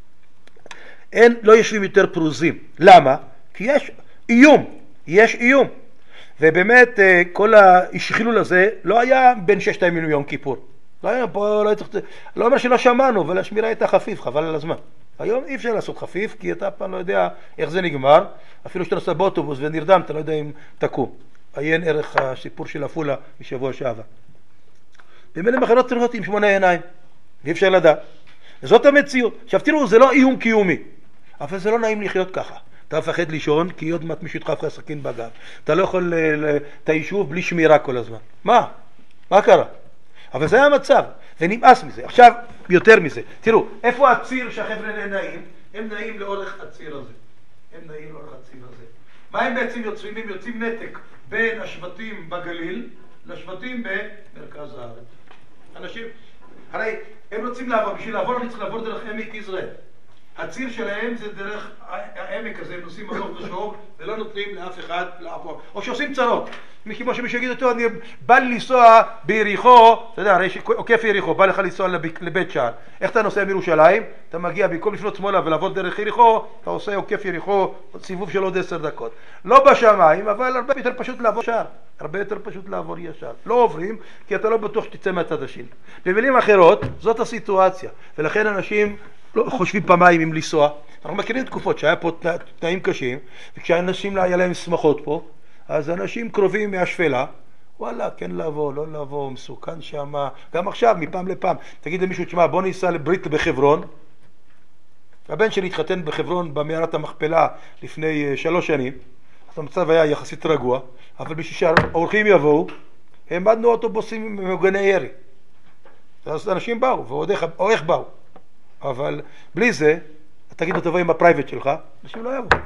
A: אין, לא יושבים יותר פרוזים. למה? כי יש איום, יש איום. ובאמת, כל השחילול הזה לא היה בין ששת הימים ליום כיפור. לא, פה לא צריך, לא אומר שלא שמענו, אבל השמירה הייתה חפיף, חבל על הזמן. היום אי אפשר לעשות חפיף, כי אתה פעם לא יודע איך זה נגמר, אפילו שאתה נוסע באוטובוס ונרדם, אתה לא יודע אם תקום. עיין ערך הסיפור של אפולה משבוע שעבר. במילים אחרות צריך להיות עם שמונה עיניים, ואי אפשר לדעת. וזאת המציאות. עכשיו תראו, זה לא איום קיומי, אבל זה לא נעים לחיות ככה. אתה מפחד לישון, כי עוד מעט מישהו ידחף לך סכין בגב. אתה לא יכול את היישוב בלי שמירה כל הזמן. מה? מה קרה? אבל זה היה המצב, ונמאס מזה. עכשיו, יותר מזה. תראו, איפה הציר שהחבר'ה נעים? הם נעים לאורך הציר הזה. הם נעים לאורך הציר הזה. מה הם בעצם יוצרים? הם יוצאים נתק בין השבטים בגליל לשבטים במרכז הארץ. אנשים, הרי הם רוצים לעבור, בשביל לעבור אני צריך לעבור דרך עמק יזרעאל. הציר שלהם זה דרך העמק הזה, הם נוסעים הלוך ושוב ולא נותנים לאף אחד לעבור. או שעושים צרות. כמו שמישהו יגיד אותו, אני בא לי לנסוע ביריחו, אתה יודע, הרי עוקף יריחו, בא לך לנסוע לבית שער. איך אתה נוסע מירושלים? אתה מגיע במקום לפנות שמאלה ולעבור דרך יריחו, אתה עושה עוקף יריחו, סיבוב של עוד עשר דקות. לא בשמיים, אבל הרבה יותר פשוט לעבור שער. הרבה יותר פשוט לעבור ישר. לא עוברים, כי אתה לא בטוח שתצא מהצד השני. במילים אחרות, זאת הסיטואציה. ולכן אנשים לא חושבים פעמיים אם לנסוע. אנחנו מכירים תקופות שהיה פה תנאים קשים, וכשאנשים היה להם שמחות פה, אז אנשים קרובים מהשפלה, וואלה, כן לבוא, לא לבוא, מסוכן שם, גם עכשיו, מפעם לפעם. תגיד למישהו, תשמע, בוא ניסע לברית בחברון. הבן שלי התחתן בחברון במערת המכפלה לפני שלוש שנים. המצב היה יחסית רגוע, אבל בשביל שהאורחים יבואו, העמדנו אוטובוסים ממוגני ירי. אז אנשים באו, ועוד איך, או איך באו. אבל בלי זה, תגיד לו תבוא עם הפרייבט שלך, אנשים לא יבואו.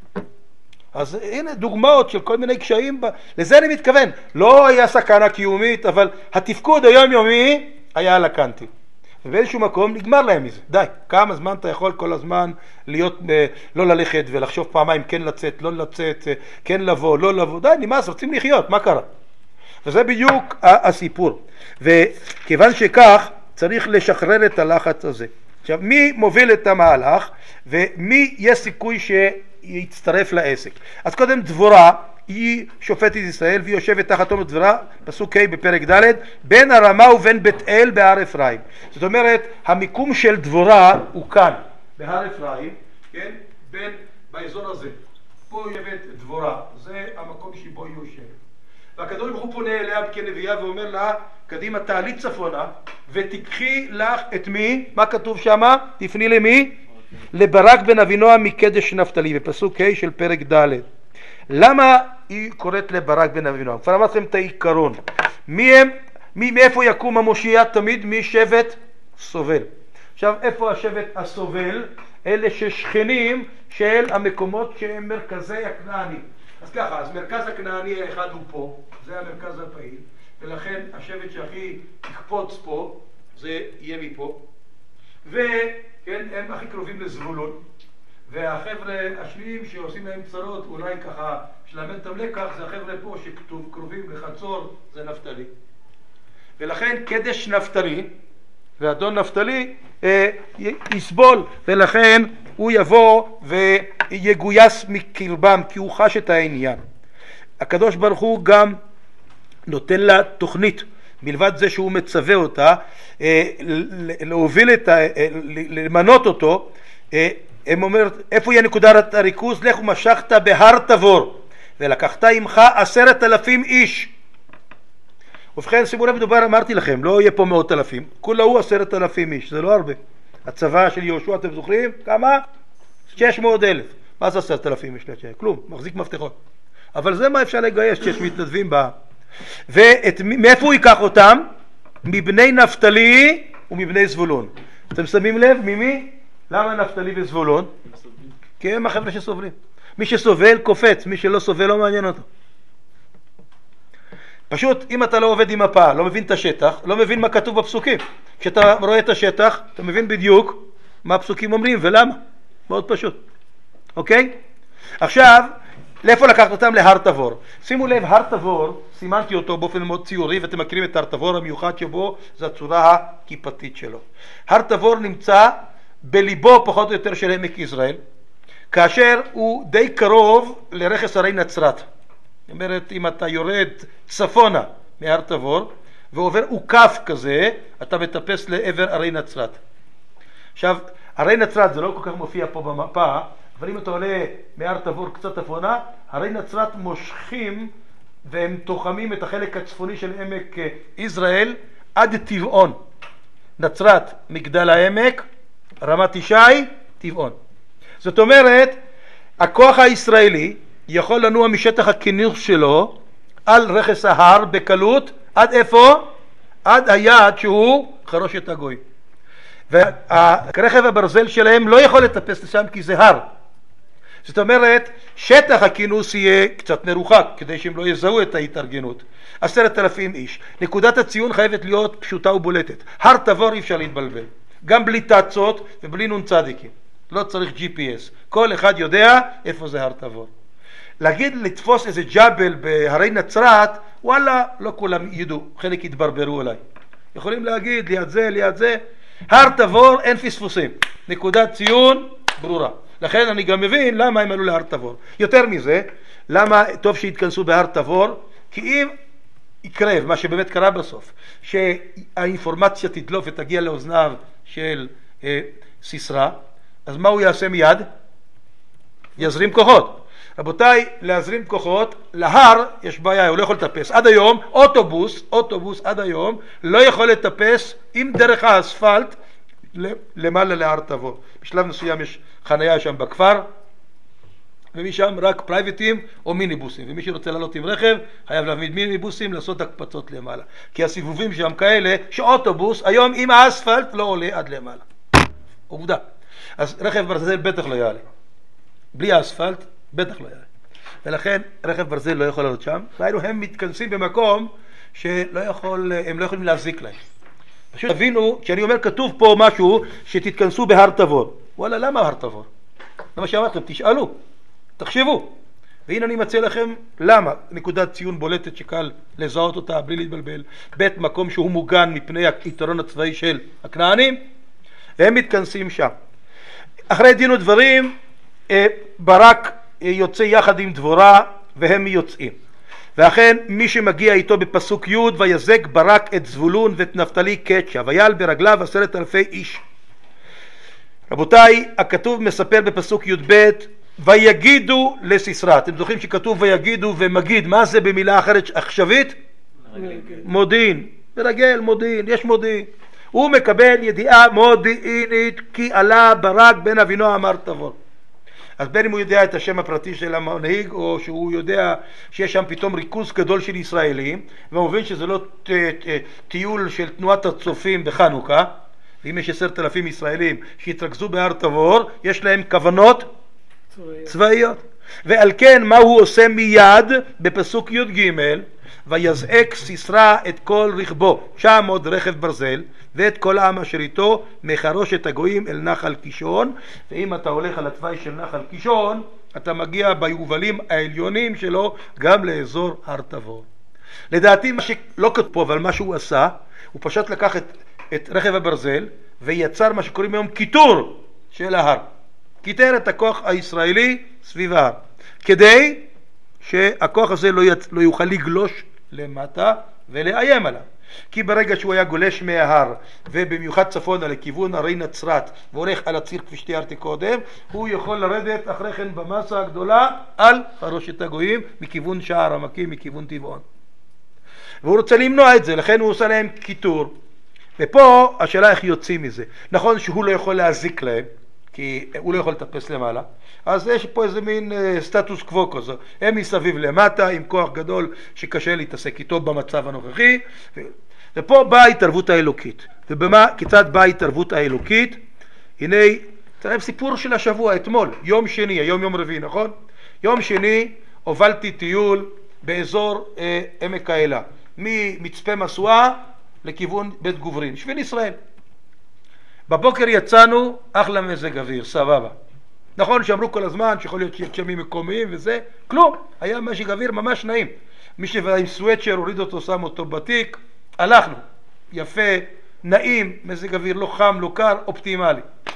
A: אז הנה דוגמאות של כל מיני קשיים, לזה אני מתכוון. לא היה סכנה קיומית, אבל התפקוד היומיומי היה על הקנטים. ובאיזשהו מקום נגמר להם מזה. די, כמה זמן אתה יכול כל הזמן להיות, לא ללכת ולחשוב פעמיים כן לצאת, לא לצאת, כן לבוא, לא לבוא. די, נמאס, רוצים לחיות, מה קרה? וזה בדיוק הסיפור. וכיוון שכך, צריך לשחרר את הלחץ הזה. עכשיו, מי מוביל את המהלך, ומי יש סיכוי שיצטרף לעסק? אז קודם דבורה, היא שופטת ישראל, והיא יושבת תחת תום דבורה, פסוק ה' בפרק ד', בין הרמה ובין בית אל בהר אפרים. זאת אומרת, המיקום של דבורה הוא כאן, בהר אפרים, כן? בין, באזור הזה. פה יושבת דבורה, זה המקום שבו היא יושבת. והקדוש ברוך הוא פונה אליה כנביאה ואומר לה, קדימה תעלי צפונה ותקחי לך את מי? מה כתוב שמה? תפני למי? לברק בן אבינועם מקדש נפתלי, בפסוק ה' של פרק ד'. למה היא קוראת לברק בן אבינועם? כבר אמרתם את העיקרון. מי הם? מי, מאיפה יקום המושיע? תמיד משבט סובל. עכשיו, איפה השבט הסובל? אלה ששכנים של המקומות שהם מרכזי הכנעני. אז ככה, אז מרכז הכנעני האחד הוא פה, זה המרכז הפעיל, ולכן השבט שהכי יקפוץ פה, זה יהיה מפה, וכן, הם הכי קרובים לזבולון, והחבר'ה השניים שעושים להם צרות, אולי ככה, שלמד אותם לקח, זה החבר'ה פה שכתוב קרובים לחצור, זה נפתלי. ולכן קדש נפתלי, ואדון נפתלי אה, יסבול, ולכן הוא יבוא ויגויס מקרבם, כי הוא חש את העניין. הקדוש ברוך הוא גם נותן לה תוכנית, מלבד זה שהוא מצווה אותה, אה, להוביל את ה... למנות אותו. אה, הם אומרת, איפה יהיה נקודת הריכוז? לך ומשכת בהר תבור, ולקחת עמך עשרת אלפים איש. ובכן, שימו לב, מדובר, אמרתי לכם, לא יהיה פה מאות אלפים, כולה הוא עשרת אלפים איש, זה לא הרבה. הצבא של יהושע, אתם זוכרים? כמה? שש מאות אלף. מה זה עשרת אלפים איש? כלום, מחזיק מפתחות. אבל זה מה אפשר לגייס, שיש מתנדבים בה. ומאיפה הוא ייקח אותם? מבני נפתלי ומבני זבולון. אתם שמים לב? ממי? למה נפתלי וזבולון? כי הם החבר'ה שסובלים. מי שסובל קופץ, מי שלא סובל לא מעניין אותו. פשוט, אם אתה לא עובד עם מפה, לא מבין את השטח, לא מבין מה כתוב בפסוקים. כשאתה רואה את השטח, אתה מבין בדיוק מה הפסוקים אומרים ולמה. מאוד פשוט. אוקיי? עכשיו, לאיפה לקחת אותם? להר תבור. שימו לב, הר תבור, סימנתי אותו באופן מאוד ציורי, ואתם מכירים את הר תבור, המיוחד שבו זה הצורה הכיפתית שלו. הר תבור נמצא בליבו פחות או יותר של עמק יזרעאל, כאשר הוא די קרוב לרכס הרי נצרת. זאת אומרת, אם אתה יורד צפונה מהר תבור, ועובר עוקף כזה, אתה מטפס לעבר ערי נצרת. עכשיו, ערי נצרת זה לא כל כך מופיע פה במפה, אבל אם אתה עולה מהר תבור קצת אפונה, ערי נצרת מושכים והם תוחמים את החלק הצפוני של עמק ישראל עד טבעון. נצרת, מגדל העמק, רמת ישי, טבעון. זאת אומרת, הכוח הישראלי יכול לנוע משטח הכינוס שלו על רכס ההר בקלות, עד איפה? עד היעד שהוא חרושת הגויים. והרכב הברזל שלהם לא יכול לטפס לשם כי זה הר. זאת אומרת, שטח הכינוס יהיה קצת מרוחק כדי שהם לא יזהו את ההתארגנות. עשרת אלפים איש. נקודת הציון חייבת להיות פשוטה ובולטת. הר תבור אי אפשר להתבלבל. גם בלי תצות ובלי נון צדיקים. לא צריך ג'י פי אס. כל אחד יודע איפה זה הר תבור. להגיד לתפוס איזה ג'אבל בהרי נצרת, וואלה, לא כולם ידעו. חלק יתברברו אליי. יכולים להגיד ליד זה, ליד זה. הר תבור אין פספוסים. נקודת ציון ברורה. לכן אני גם מבין למה הם עלו להר תבור. יותר מזה, למה טוב שהתכנסו בהר תבור? כי אם יקרה, מה שבאמת קרה בסוף, שהאינפורמציה תדלוף ותגיע לאוזניו של אה, סיסרא, אז מה הוא יעשה מיד? יזרים כוחות. רבותיי, להזרים כוחות, להר יש בעיה, הוא לא יכול לטפס. עד היום, אוטובוס, אוטובוס עד היום, לא יכול לטפס עם דרך האספלט למעלה להר תבור. בשלב מסוים יש חניה שם בכפר, ומשם רק פרייבטים או מיניבוסים. ומי שרוצה לעלות עם רכב, חייב להעמיד מיניבוסים, לעשות הקפצות למעלה. כי הסיבובים שם כאלה, שאוטובוס היום עם האספלט לא עולה עד למעלה. עובדה. אז רכב ברזל בטח לא יעלה. בלי האספלט, בטח לא יעלה. ולכן רכב ברזל לא יכול לעלות שם. והיינו הם מתכנסים במקום שלא יכול, הם לא יכולים להזיק להם. פשוט תבינו, כשאני אומר כתוב פה משהו שתתכנסו בהר תבור. וואלה, למה הר תבור? למה שאמרתם, תשאלו, תחשבו. והנה אני מציע לכם למה. נקודת ציון בולטת שקל לזהות אותה בלי להתבלבל. בית מקום שהוא מוגן מפני היתרון הצבאי של הכנענים, והם מתכנסים שם. אחרי דין ודברים, ברק יוצא יחד עם דבורה והם יוצאים. ואכן מי שמגיע איתו בפסוק י' ויזק ברק את זבולון ואת נפתלי קדשה ויעל ברגליו עשרת אלפי איש. רבותיי, הכתוב מספר בפסוק י"ב ויגידו לסיסרא. אתם זוכרים שכתוב ויגידו ומגיד, מה זה במילה אחרת עכשווית? מודיעין. ברגל מודיעין, יש מודיעין. הוא מקבל ידיעה מודיעינית כי עלה ברק בן אבינועם הר תבור. אז בין אם הוא יודע את השם הפרטי של המנהיג, או שהוא יודע שיש שם פתאום ריכוז גדול של ישראלים, והוא מבין שזה לא טיול של תנועת הצופים בחנוכה, ואם יש עשרת אלפים ישראלים שהתרכזו בהר תבור, יש להם כוונות צבאיות. צבאיות. ועל כן מה הוא עושה מיד בפסוק י"ג? ויזעק סיסרא את כל רכבו, שם עוד רכב ברזל, ואת כל העם אשר איתו מחרושת הגויים אל נחל קישון. ואם אתה הולך על התוואי של נחל קישון, אתה מגיע ביובלים העליונים שלו גם לאזור הר תבור. לדעתי מה שלא כתוב פה, אבל מה שהוא עשה, הוא פשוט לקח את, את רכב הברזל ויצר מה שקוראים היום קיטור של ההר. קיטר את הכוח הישראלי סביב ההר, כדי שהכוח הזה לא, יצ... לא יוכל לגלוש למטה ולאיים עליו. כי ברגע שהוא היה גולש מההר ובמיוחד צפונה לכיוון הרי נצרת והולך על הציר כפי שתיארתי קודם, הוא יכול לרדת אחרי כן במסה הגדולה על חרושת הגויים מכיוון שער עמקים, מכיוון טבעון. והוא רוצה למנוע את זה, לכן הוא עושה להם קיטור. ופה השאלה איך יוצאים מזה. נכון שהוא לא יכול להזיק להם, כי הוא לא יכול לטפס למעלה, אז יש פה איזה מין סטטוס קוו כזה, הם מסביב למטה עם כוח גדול שקשה להתעסק איתו במצב הנוכחי. ופה באה ההתערבות האלוקית. ובמה, כיצד באה ההתערבות האלוקית? הנה, תראה סיפור של השבוע, אתמול, יום שני, היום יום רביעי, נכון? יום שני הובלתי טיול באזור אה, עמק האלה, ממצפה משואה לכיוון בית גוברין, שביל ישראל. בבוקר יצאנו, אחלה מזג אוויר, סבבה. נכון שאמרו כל הזמן שיכול להיות שיש גשמים מקומיים וזה, כלום, היה מזג אוויר ממש נעים. מי שבא עם סוויטשר הוריד אותו, שם אותו בתיק, הלכנו, יפה, נעים, מזג אוויר לא חם, לא קר, אופטימלי.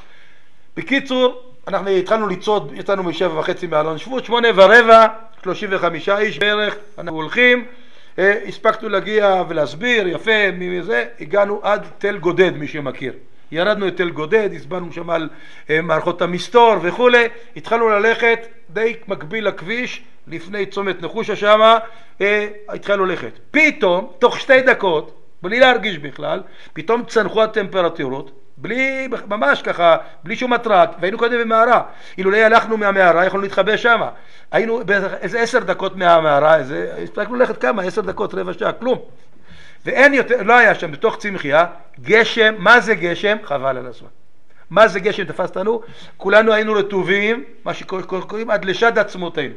A: בקיצור, אנחנו התחלנו לצעוד, יצאנו משבע וחצי מאלון שבות, שמונה ורבע, שלושים וחמישה איש בערך, אנחנו הולכים, הספקנו להגיע ולהסביר יפה מזה, הגענו עד תל גודד, מי שמכיר. ירדנו את תל גודד, הסברנו שם על מערכות המסתור וכולי, התחלנו ללכת די מקביל לכביש, לפני צומת נחושה שמה, התחלנו ללכת. פתאום, תוך שתי דקות, בלי להרגיש בכלל, פתאום צנחו הטמפרטורות, בלי, ממש ככה, בלי שום התראה, והיינו קודם במערה. אילולא הלכנו מהמערה, יכולנו להתחבא שמה. היינו באיזה עשר דקות מהמערה, הספקנו ללכת כמה, עשר דקות, רבע שעה, כלום. ואין יותר, לא היה שם בתוך צמחייה, גשם, מה זה גשם? חבל על הזמן. מה זה גשם? תפסתנו? כולנו היינו רטובים, מה שקוראים עד לשד עצמותינו.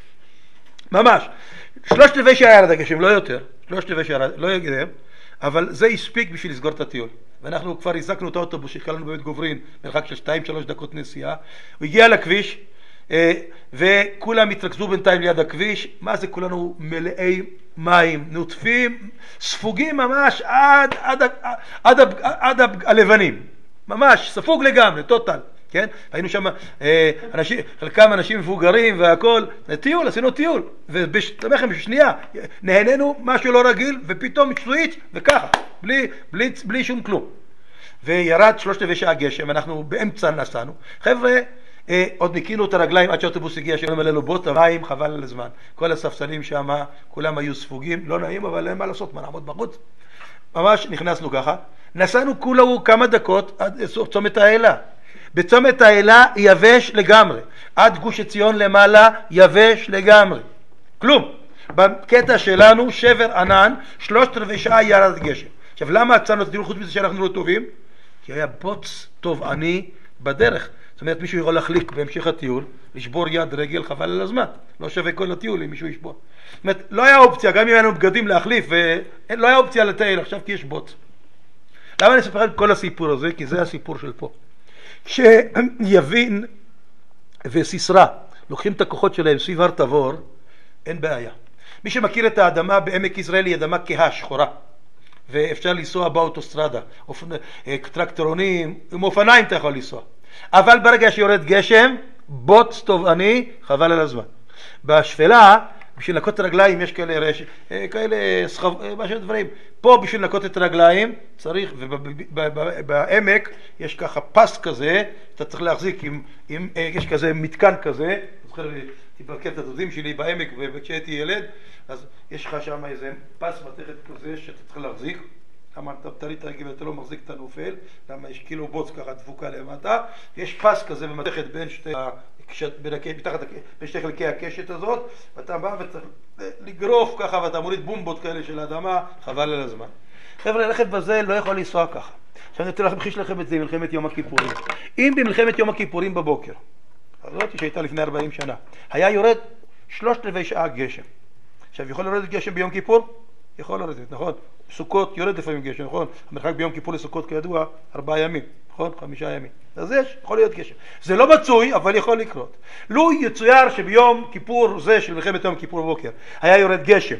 A: ממש. שלושת רבעי שעה ירד הגשם, לא יותר. שלושת רבעי שעה, לא יותר. אבל זה הספיק בשביל לסגור את הטיול. ואנחנו כבר הזקנו את האוטובוס שהתקלנו בבית גוברין, מרחק של שתיים שלוש דקות נסיעה. הוא הגיע לכביש, וכולם התרכזו בינתיים ליד הכביש. מה זה? כולנו מלאי מים, נוטפים, ספוגים ממש עד, עד, עד, עד, עד, עד הלבנים. ממש, ספוג לגמרי, טוטל. כן? היינו שם אנשים, חלקם אנשים מבוגרים והכל, טיול, עשינו טיול, ובשתמכם בשנייה, נהנינו משהו לא רגיל, ופתאום סוויץ' וככה, בלי, בלי, בלי שום כלום. וירד שלושת רבעי שעה גשם, אנחנו באמצע נסענו. חבר'ה, עוד ניקינו את הרגליים עד שהאוטובוס הגיע, שלא מלא לו בוט, המים, חבל על הזמן. כל הספסלים שם, כולם היו ספוגים, לא נעים, אבל אין מה לעשות, מה נעמוד בחוץ. ממש נכנסנו ככה, נסענו כולו כמה דקות עד סוף צומת האלה. בצומת האלה יבש לגמרי, עד גוש עציון למעלה יבש לגמרי, כלום. בקטע שלנו שבר ענן, שלושת רבעי שעה ירד גשם. עכשיו למה עצרנו את הטיול חוץ מזה שאנחנו לא טובים? כי היה בוץ תובעני בדרך. זאת אומרת מישהו יכול להחליק בהמשך הטיול, לשבור יד רגל, חבל על הזמן, לא שווה כל הטיול אם מישהו ישבור. זאת אומרת לא היה אופציה, גם אם היה לנו בגדים להחליף, ולא היה אופציה לטייל עכשיו כי יש בוץ. למה אני אספר את כל הסיפור הזה? כי זה הסיפור של פה. שיבין וסיסרא לוקחים את הכוחות שלהם סביב הר תבור, אין בעיה. מי שמכיר את האדמה בעמק יזרעאל היא אדמה כהה, שחורה, ואפשר לנסוע באוטוסטרדה, טרקטורונים, עם אופניים אתה יכול לנסוע. אבל ברגע שיורד גשם, בוץ טובעני, חבל על הזמן. בשפלה, בשביל לנקות את הרגליים יש כאלה רש... כאלה סחב... משהו דברים. פה בשביל לנקות את הרגליים צריך, ובעמק יש ככה פס כזה, אתה צריך להחזיק עם, עם יש כזה מתקן כזה, זוכר, תבקר את הדודים שלי בעמק וכשהייתי ילד, אז יש לך שם איזה פס מתכת כזה שאתה צריך להחזיק, למה אתה תריד את הרגל ואתה לא מחזיק את הנופל, למה יש קילו בוץ ככה דפוקה למטה, יש פס כזה במתכת בין שתי מתחת, בין שתי חלקי הקשת הזאת, ואתה בא וצריך לגרוף ככה, ואתה מוריד בומבות כאלה של האדמה, חבל על הזמן. חבר'ה, ללכת בזה לא יכול לנסוע ככה. עכשיו אני רוצה להמחיש לכם את זה במלחמת יום הכיפורים. אם במלחמת יום הכיפורים בבוקר, הזאת שהייתה לפני ארבעים שנה, היה יורד שלושת רבעי שעה גשם. עכשיו יכול לרדת גשם ביום כיפור? יכול לרדת, נכון? סוכות יורד לפעמים גשם, נכון? המרחק ביום כיפור לסוכות כידוע ארבעה ימים, נכון? חמישה ימים. אז יש, יכול להיות גשם. זה לא מצוי, אבל יכול לקרות. לו יצויר שביום כיפור זה של מלחמת יום כיפור בבוקר, היה יורד גשם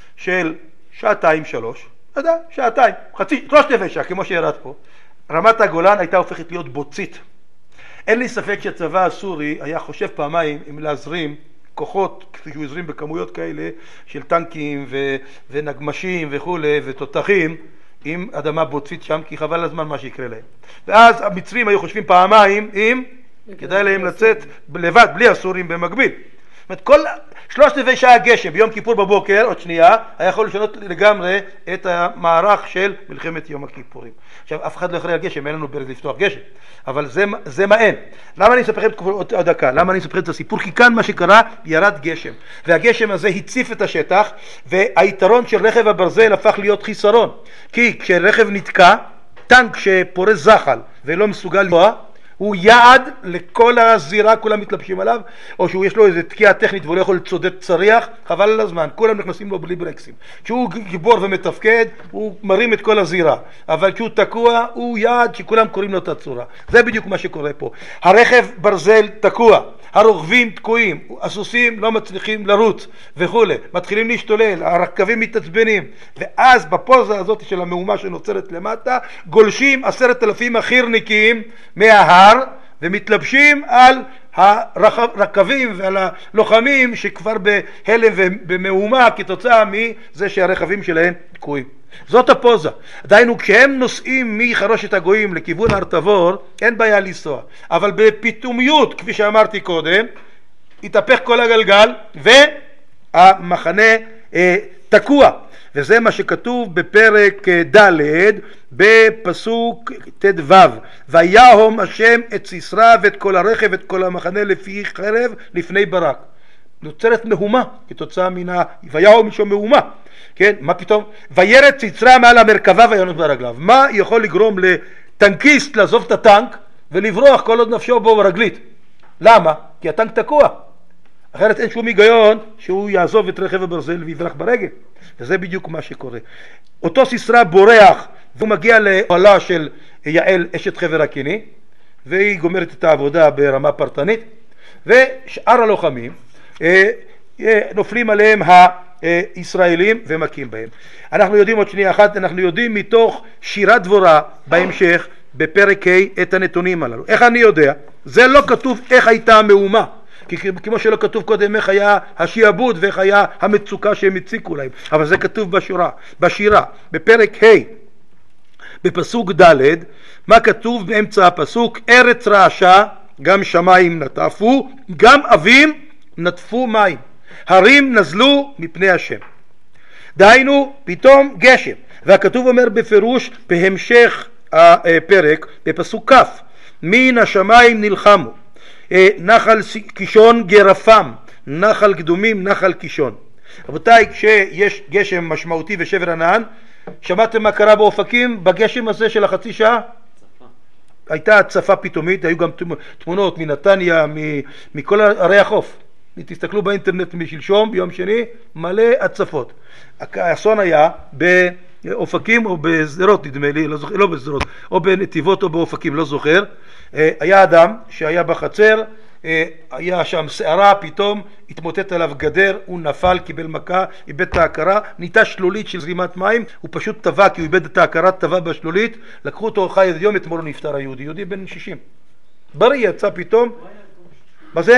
A: של שעתיים שלוש, לא יודע, שעתיים, חצי, שלושת רבעי שעה, כמו שירד פה, רמת הגולן הייתה הופכת להיות בוצית. אין לי ספק שהצבא הסורי היה חושב פעמיים אם להזרים כוחות, כפי שהוא הזרים בכמויות כאלה, של טנקים ו- ונגמשים וכו' ותותחים, עם אדמה בוצית שם, כי חבל הזמן מה שיקרה להם. ואז המצרים היו חושבים פעמיים אם כדאי להם לצאת לבד, בלי הסורים במקביל. זאת אומרת, כל שלושת רבעי שעה גשם ביום כיפור בבוקר, עוד שנייה, היה יכול לשנות לגמרי את המערך של מלחמת יום הכיפורים. עכשיו, אף אחד לא יכולה על גשם, אין לנו ברז לפתוח גשם, אבל זה, זה מה אין. למה אני אספר את עוד דקה? למה אני אספר את הסיפור? כי כאן מה שקרה, ירד גשם, והגשם הזה הציף את השטח, והיתרון של רכב הברזל הפך להיות חיסרון. כי כשרכב נתקע, טנק שפורס זחל ולא מסוגל לבוא, הוא יעד לכל הזירה, כולם מתלבשים עליו, או שהוא יש לו איזו תקיעה טכנית והוא לא יכול לצודד צריח, חבל על הזמן, כולם נכנסים לו בלי ברקסים. כשהוא גיבור ומתפקד, הוא מרים את כל הזירה, אבל כשהוא תקוע, הוא יעד שכולם קוראים לו את הצורה. זה בדיוק מה שקורה פה. הרכב ברזל תקוע, הרוכבים תקועים, הסוסים לא מצליחים לרוץ וכו', מתחילים להשתולל, הרכבים מתעצבנים, ואז בפוזה הזאת של המהומה שנוצרת למטה, גולשים עשרת אלפים החירניקים מההר, ומתלבשים על הרכבים ועל הלוחמים שכבר בהלם ובמהומה כתוצאה מזה שהרכבים שלהם תקועים. זאת הפוזה. דהיינו, כשהם נוסעים מחרושת הגויים לכיוון הר תבור, אין בעיה לנסוע. אבל בפתאומיות, כפי שאמרתי קודם, התהפך כל הגלגל והמחנה אה, תקוע. וזה מה שכתוב בפרק ד' בפסוק ט"ו: ויהום השם את סיסרא ואת כל הרכב ואת כל המחנה לפי חרב לפני ברק. נוצרת מהומה כתוצאה מן ה... ויהום משום מהומה, כן? מה פתאום? וירד סיסרא מעל המרכבה וינוס ברגליו. מה יכול לגרום לטנקיסט לעזוב את הטנק ולברוח כל עוד נפשו בו רגלית? למה? כי הטנק תקוע. אחרת אין שום היגיון שהוא יעזוב את רכב הברזל ויברח ברגל. וזה בדיוק מה שקורה. אותו סיסרא בורח והוא מגיע לאוהלה של יעל אשת חבר הקיני, והיא גומרת את העבודה ברמה פרטנית, ושאר הלוחמים אה, אה, נופלים עליהם הישראלים ומכים בהם. אנחנו יודעים עוד שנייה אחת, אנחנו יודעים מתוך שירת דבורה בהמשך בפרק ה' את הנתונים הללו. איך אני יודע? זה לא כתוב איך הייתה המהומה, כי כמו שלא כתוב קודם איך היה השיעבוד ואיך היה המצוקה שהם הציקו להם, אבל זה כתוב בשורה, בשירה, בפרק ה' בפסוק ד', מה כתוב באמצע הפסוק? ארץ רעשה גם שמיים נטפו, גם אבים נטפו מים, הרים נזלו מפני השם. דהיינו פתאום גשם, והכתוב אומר בפירוש בהמשך הפרק בפסוק כ': מן השמיים נלחמו, נחל קישון גרפם, נחל קדומים, נחל קישון. רבותיי, כשיש גשם משמעותי ושבר ענן, שמעתם מה קרה באופקים בגשם הזה של החצי שעה? צפה. הייתה הצפה פתאומית, היו גם תמונות מנתניה, מכל ערי החוף. תסתכלו באינטרנט משלשום, ביום שני, מלא הצפות. האסון היה באופקים או בסדרות, נדמה לי, לא זוכר, לא בסדרות, או בנתיבות או באופקים, לא זוכר. היה אדם שהיה בחצר, היה שם שערה, פתאום התמוטט עליו גדר, הוא נפל, קיבל מכה, איבד את ההכרה, ניתה שלולית של זרימת מים, הוא פשוט טבע כי הוא איבד את ההכרה, טבע בשלולית, לקחו אותו חי עד יום, אתמול הוא נפטר היהודי, יהודי בן שישים. בריא יצא פתאום. מה זה?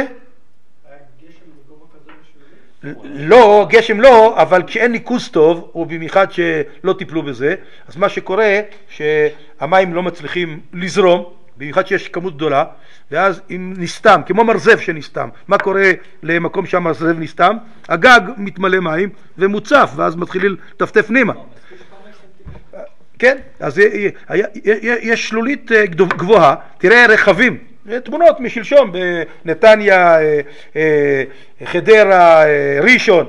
A: לא, גשם לא, אבל כשאין ניקוז טוב, או במיוחד שלא טיפלו בזה, אז מה שקורה שהמים לא מצליחים לזרום, במיוחד שיש כמות גדולה, ואז אם נסתם, כמו מרזב שנסתם, מה קורה למקום שהמרזב נסתם? הגג מתמלא מים ומוצף, ואז מתחילים לטפטף נימה. כן, אז יש שלולית גבוהה, תראה רכבים, תמונות משלשום בנתניה, חדרה, ראשון,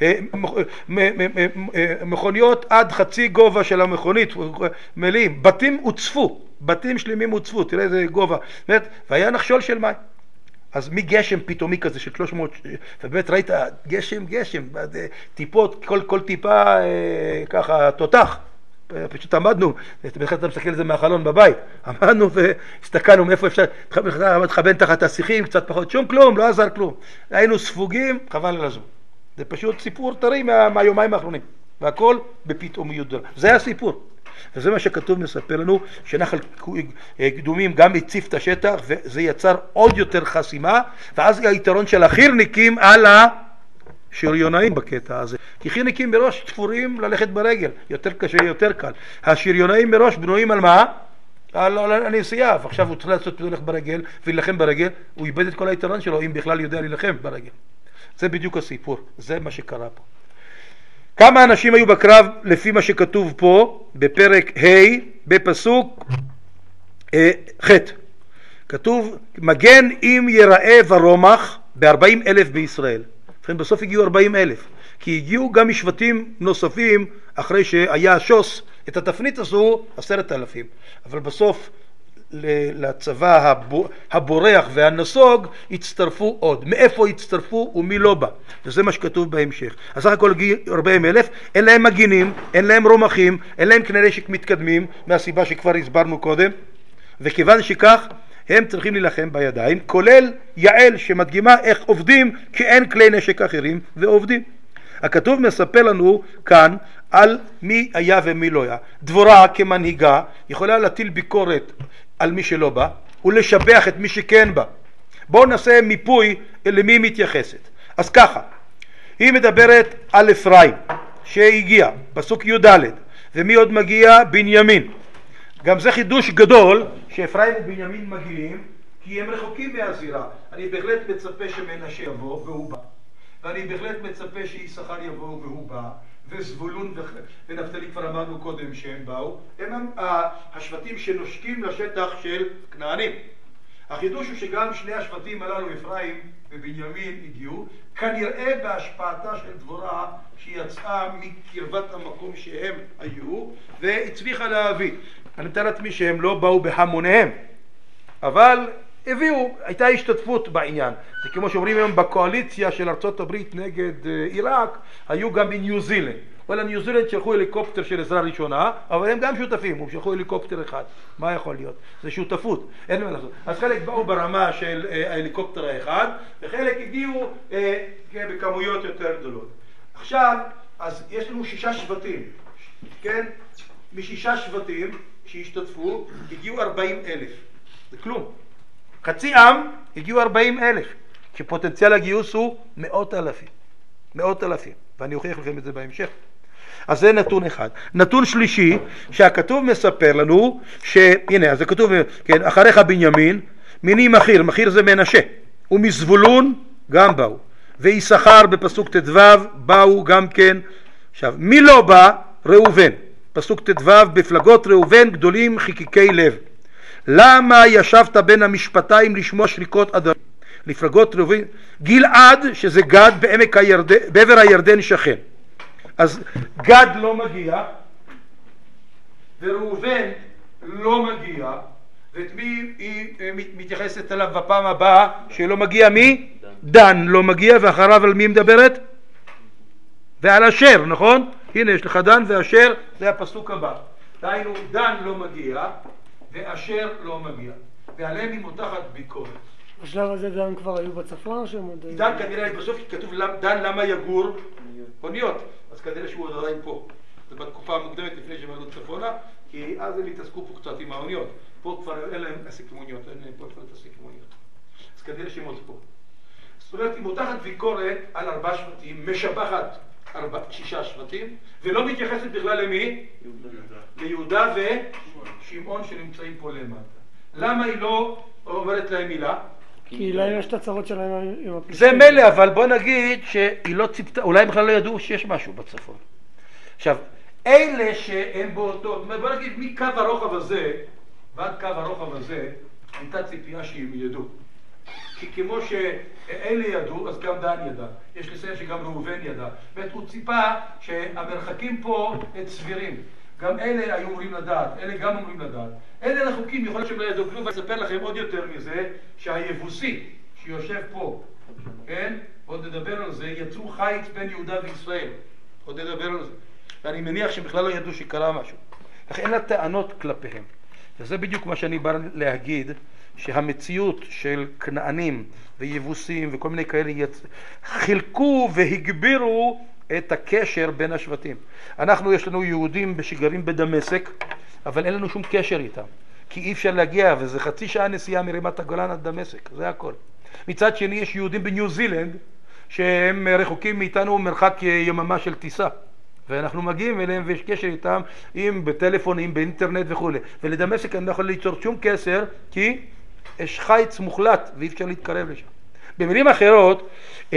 A: מכוניות עד חצי גובה של המכונית מלאים, בתים הוצפו, בתים שלמים הוצפו, תראה איזה גובה, והיה נחשול של מים. אז מגשם פתאומי כזה של שלוש מאות, ובאמת ראית גשם גשם, טיפות, כל, כל טיפה ככה תותח, פשוט עמדנו, בכלל אתה מסתכל על זה מהחלון בבית, עמדנו והסתכלנו מאיפה אפשר, תכוון תחת השיחים, קצת פחות, שום כלום, לא עזר כלום, היינו ספוגים, חבל על הזו. זה פשוט סיפור טרי מה, מהיומיים האחרונים, והכל בפתאומיות גדולה. זה הסיפור, וזה מה שכתוב מספר לנו, שנחל קדומים גם הציף את השטח, וזה יצר עוד יותר חסימה, ואז היתרון של החירניקים על השריונאים בקטע הזה. כי חירניקים מראש תפורים ללכת ברגל, יותר קשה, יותר קל. השריונאים מראש בנויים על מה? על, על הנסיעה, ועכשיו הוא צריך לעשות הולך ברגל, ולהילחם ברגל, הוא איבד את כל היתרון שלו, אם בכלל יודע להילחם ברגל. זה בדיוק הסיפור, זה מה שקרה פה. כמה אנשים היו בקרב לפי מה שכתוב פה בפרק ה' בפסוק אה, ח' כתוב מגן אם יראה ורומח ב-ארבעים אלף בישראל. לכן בסוף הגיעו ארבעים אלף, כי הגיעו גם משבטים נוספים אחרי שהיה שוס את התפנית הזו עשרת אלפים, אבל בסוף לצבא הבורח והנסוג הצטרפו עוד. מאיפה הצטרפו ומי לא בא, וזה מה שכתוב בהמשך. אז סך הכל ארבעים אלף, אין להם מגינים, אין להם רומחים, אין להם כלי נשק מתקדמים, מהסיבה שכבר הסברנו קודם, וכיוון שכך הם צריכים להילחם בידיים, כולל יעל שמדגימה איך עובדים כי אין כלי נשק אחרים ועובדים. הכתוב מספר לנו כאן על מי היה ומי לא היה. דבורה כמנהיגה יכולה להטיל ביקורת על מי שלא בא ולשבח את מי שכן בא, בואו נעשה מיפוי למי היא מתייחסת. אז ככה, היא מדברת על אפרים שהגיע, פסוק י"ד, ומי עוד מגיע? בנימין. גם זה חידוש גדול שאפרים ובנימין מגיעים, כי הם רחוקים מהזירה. אני בהחלט מצפה שמנשה יבוא והוא בא, ואני בהחלט מצפה שיששכר יבוא והוא בא, וזבולון ונפתלי כבר אמרנו קודם שהם באו. הם השבטים שנושקים לשטח של כנענים. החידוש הוא שגם שני השבטים הללו, אפרים ובנימין, הגיעו, כנראה בהשפעתה של דבורה שיצאה מקרבת המקום שהם היו והצליחה להביא. אני מתאר לעצמי שהם לא באו בהמוניהם, אבל הביאו, הייתה השתתפות בעניין. זה כמו שאומרים היום בקואליציה של ארצות הברית נגד עיראק, היו גם בניו זילנד. אבל הניו זילנד שלחו הליקופטר של עזרה ראשונה, אבל הם גם שותפים, הם שלחו הליקופטר אחד. מה יכול להיות? זה שותפות, אין מה לעשות. אז חלק באו ברמה של ההליקופטר האחד, וחלק הגיעו אה, בכמויות יותר גדולות. עכשיו, אז יש לנו שישה שבטים, כן? משישה שבטים שהשתתפו, הגיעו ארבעים אלף. זה כלום. חצי עם הגיעו ארבעים אלף, שפוטנציאל הגיוס הוא מאות אלפים. מאות אלפים. ואני אוכיח לכם את זה בהמשך. אז זה נתון אחד. נתון שלישי, שהכתוב מספר לנו, שהנה, אז זה כתוב, כן, אחריך בנימין, מיני מחיר, מחיר זה מנשה, ומזבולון גם באו, ויששכר בפסוק ט"ו באו גם כן. עכשיו, מי לא בא? ראובן. פסוק ט"ו, בפלגות ראובן גדולים חיקיקי לב. למה ישבת בין המשפטיים לשמוע שריקות אדרים? לפלגות ראובן, גלעד, שזה גד בעמק הירדן, בעבר הירדן שכן. אז גד לא מגיע, וראובן לא מגיע, ואת מי היא מתייחסת אליו בפעם הבאה שלא מגיע? מי? דן לא מגיע, ואחריו על מי מדברת? ועל אשר, נכון? הנה יש לך דן ואשר, זה הפסוק הבא. דהיינו, דן לא מגיע, ואשר לא מגיע, ועליהם היא מותחת ביקורת.
B: בשלב הזה דן כבר היו בצפון או שהם עוד...
A: דן כנראה, בסוף כתוב דן למה יגור אוניות, אז כנראה שהוא עוד עדיין פה. זה בתקופה המוקדמת לפני שהם עלו צפונה, כי אז הם התעסקו פה קצת עם האוניות. פה כבר אין להם עסק עם אוניות, אין להם פה כבר להתעסק עם אוניות. אז כנראה שהם עוד פה. זאת אומרת, היא מותחת ביקורת על ארבעה שבטים, משבחת ארבע, שישה שבטים, ולא מתייחסת בכלל למי? ליהודה ושמעון שנמצאים פה למטה. למה היא לא אומרת להם מילה?
B: כי להם יש את הצרות שלהם עם הפלישתים.
A: זה מלא, אבל בוא נגיד שהיא לא ציפתה, אולי הם בכלל לא ידעו שיש משהו בצפון. עכשיו, אלה שהם באותו, בוא נגיד מקו הרוחב הזה ועד קו הרוחב הזה, הייתה ציפייה שהם ידעו. כי כמו שאלה ידעו, אז גם דן ידע. יש לציין שגם ראובן ידע. ואת הוא ציפה שהמרחקים פה את סבירים. גם אלה היו אומרים לדעת, אלה גם אומרים לדעת. אלה רחוקים, יכול להיות שהם לא ידעו כלום, ואני אספר לכם עוד יותר מזה, שהיבוסי שיושב פה, כן? עוד נדבר על זה, יצרו חיץ בין יהודה וישראל. עוד נדבר על זה. ואני מניח שהם בכלל לא ידעו שקרה משהו. אך אין לה טענות כלפיהם. וזה בדיוק מה שאני בא להגיד, שהמציאות של כנענים ויבוסים וכל מיני כאלה יצ... חילקו והגבירו את הקשר בין השבטים. אנחנו, יש לנו יהודים שגרים בדמשק, אבל אין לנו שום קשר איתם. כי אי אפשר להגיע, וזה חצי שעה נסיעה מרמת הגולן עד דמשק, זה הכל. מצד שני, יש יהודים בניו זילנד, שהם רחוקים מאיתנו מרחק יממה של טיסה. ואנחנו מגיעים אליהם ויש קשר איתם, אם בטלפון, אם באינטרנט וכו'. ולדמשק אני לא יכול ליצור שום קשר, כי יש חיץ מוחלט ואי אפשר להתקרב לשם. במילים אחרות,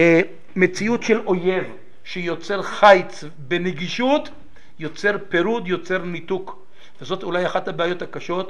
A: מציאות של אויב שיוצר חיץ בנגישות, יוצר פירוד, יוצר ניתוק. וזאת אולי אחת הבעיות הקשות,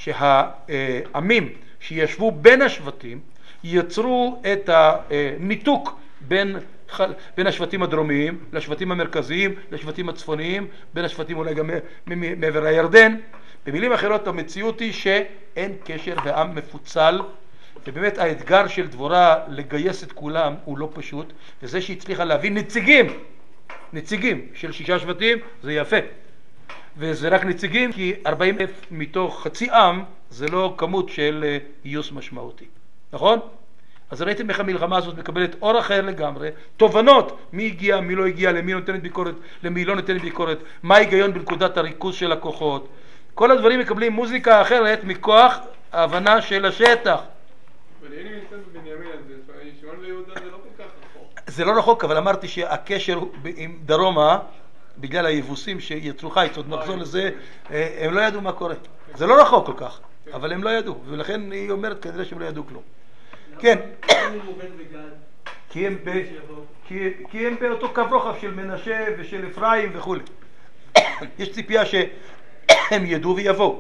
A: שהעמים שישבו בין השבטים, יצרו את הניתוק בין, בין השבטים הדרומיים, לשבטים המרכזיים, לשבטים הצפוניים, בין השבטים אולי גם מעבר הירדן. במילים אחרות המציאות היא שאין קשר והעם מפוצל, ובאמת האתגר של דבורה לגייס את כולם הוא לא פשוט, וזה שהצליחה להביא נציגים, נציגים של שישה שבטים זה יפה, וזה רק נציגים כי ארבעים אלף מתוך חצי עם זה לא כמות של גיוס משמעותי, נכון? אז ראיתם איך המלחמה הזאת מקבלת אור אחר לגמרי, תובנות, מי הגיע, מי לא הגיע, למי נותנת ביקורת, למי לא נותנת ביקורת, מה ההיגיון בנקודת הריכוז של הכוחות. כל הדברים מקבלים מוזיקה אחרת מכוח ההבנה של השטח.
D: אבל הנה נמצאת בבנימין, אז שמעון ויהודה זה לא כל כך רחוק.
A: זה לא רחוק, אבל אמרתי שהקשר עם דרומה, בגלל היבוסים שיצרו חיץ, עוד נחזור לזה, הם לא ידעו מה קורה. זה לא רחוק כל כך, אבל הם לא ידעו, ולכן היא אומרת כנראה שהם לא ידעו כלום. כן. כי הם, ב... כי... כי הם באותו קו רוחב של מנשה ושל אפרים וכו'. יש ציפייה שהם ידעו ויבואו.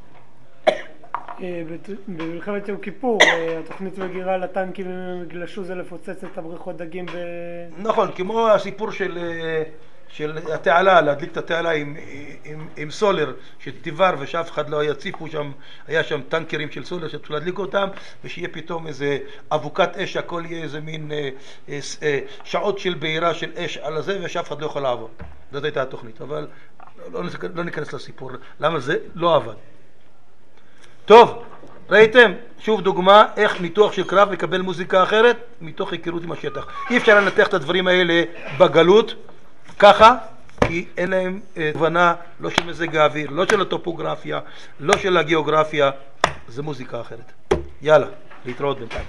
B: במלחמת יום כיפור, התוכנית מגירה לטנקים אם גלשו זה לפוצץ את הבריכות דגים ב...
A: נכון, כמו הסיפור של, של התעלה, להדליק את התעלה עם, עם, עם סולר שתיבר ושאף אחד לא יציפו שם, היה שם טנקרים של סולר שצריך להדליק אותם, ושיהיה פתאום איזה אבוקת אש, הכל יהיה איזה מין אה, אה, אה, שעות של בעירה של אש על הזה, ושאף אחד לא יכול לעבוד. זאת הייתה התוכנית, אבל לא, לא ניכנס לסיפור, למה זה לא עבד. טוב, ראיתם? שוב דוגמה איך ניתוח של קרב מקבל מוזיקה אחרת מתוך היכרות עם השטח. אי אפשר לנתח את הדברים האלה בגלות ככה, כי אין להם הבנה לא של מזג האוויר, לא של הטופוגרפיה, לא של הגיאוגרפיה, זה מוזיקה אחרת. יאללה, להתראות בינתיים.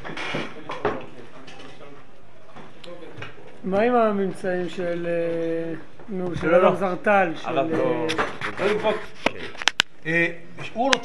B: מה עם הממצאים של נו, של אלון זרטל?
A: הוא רוצה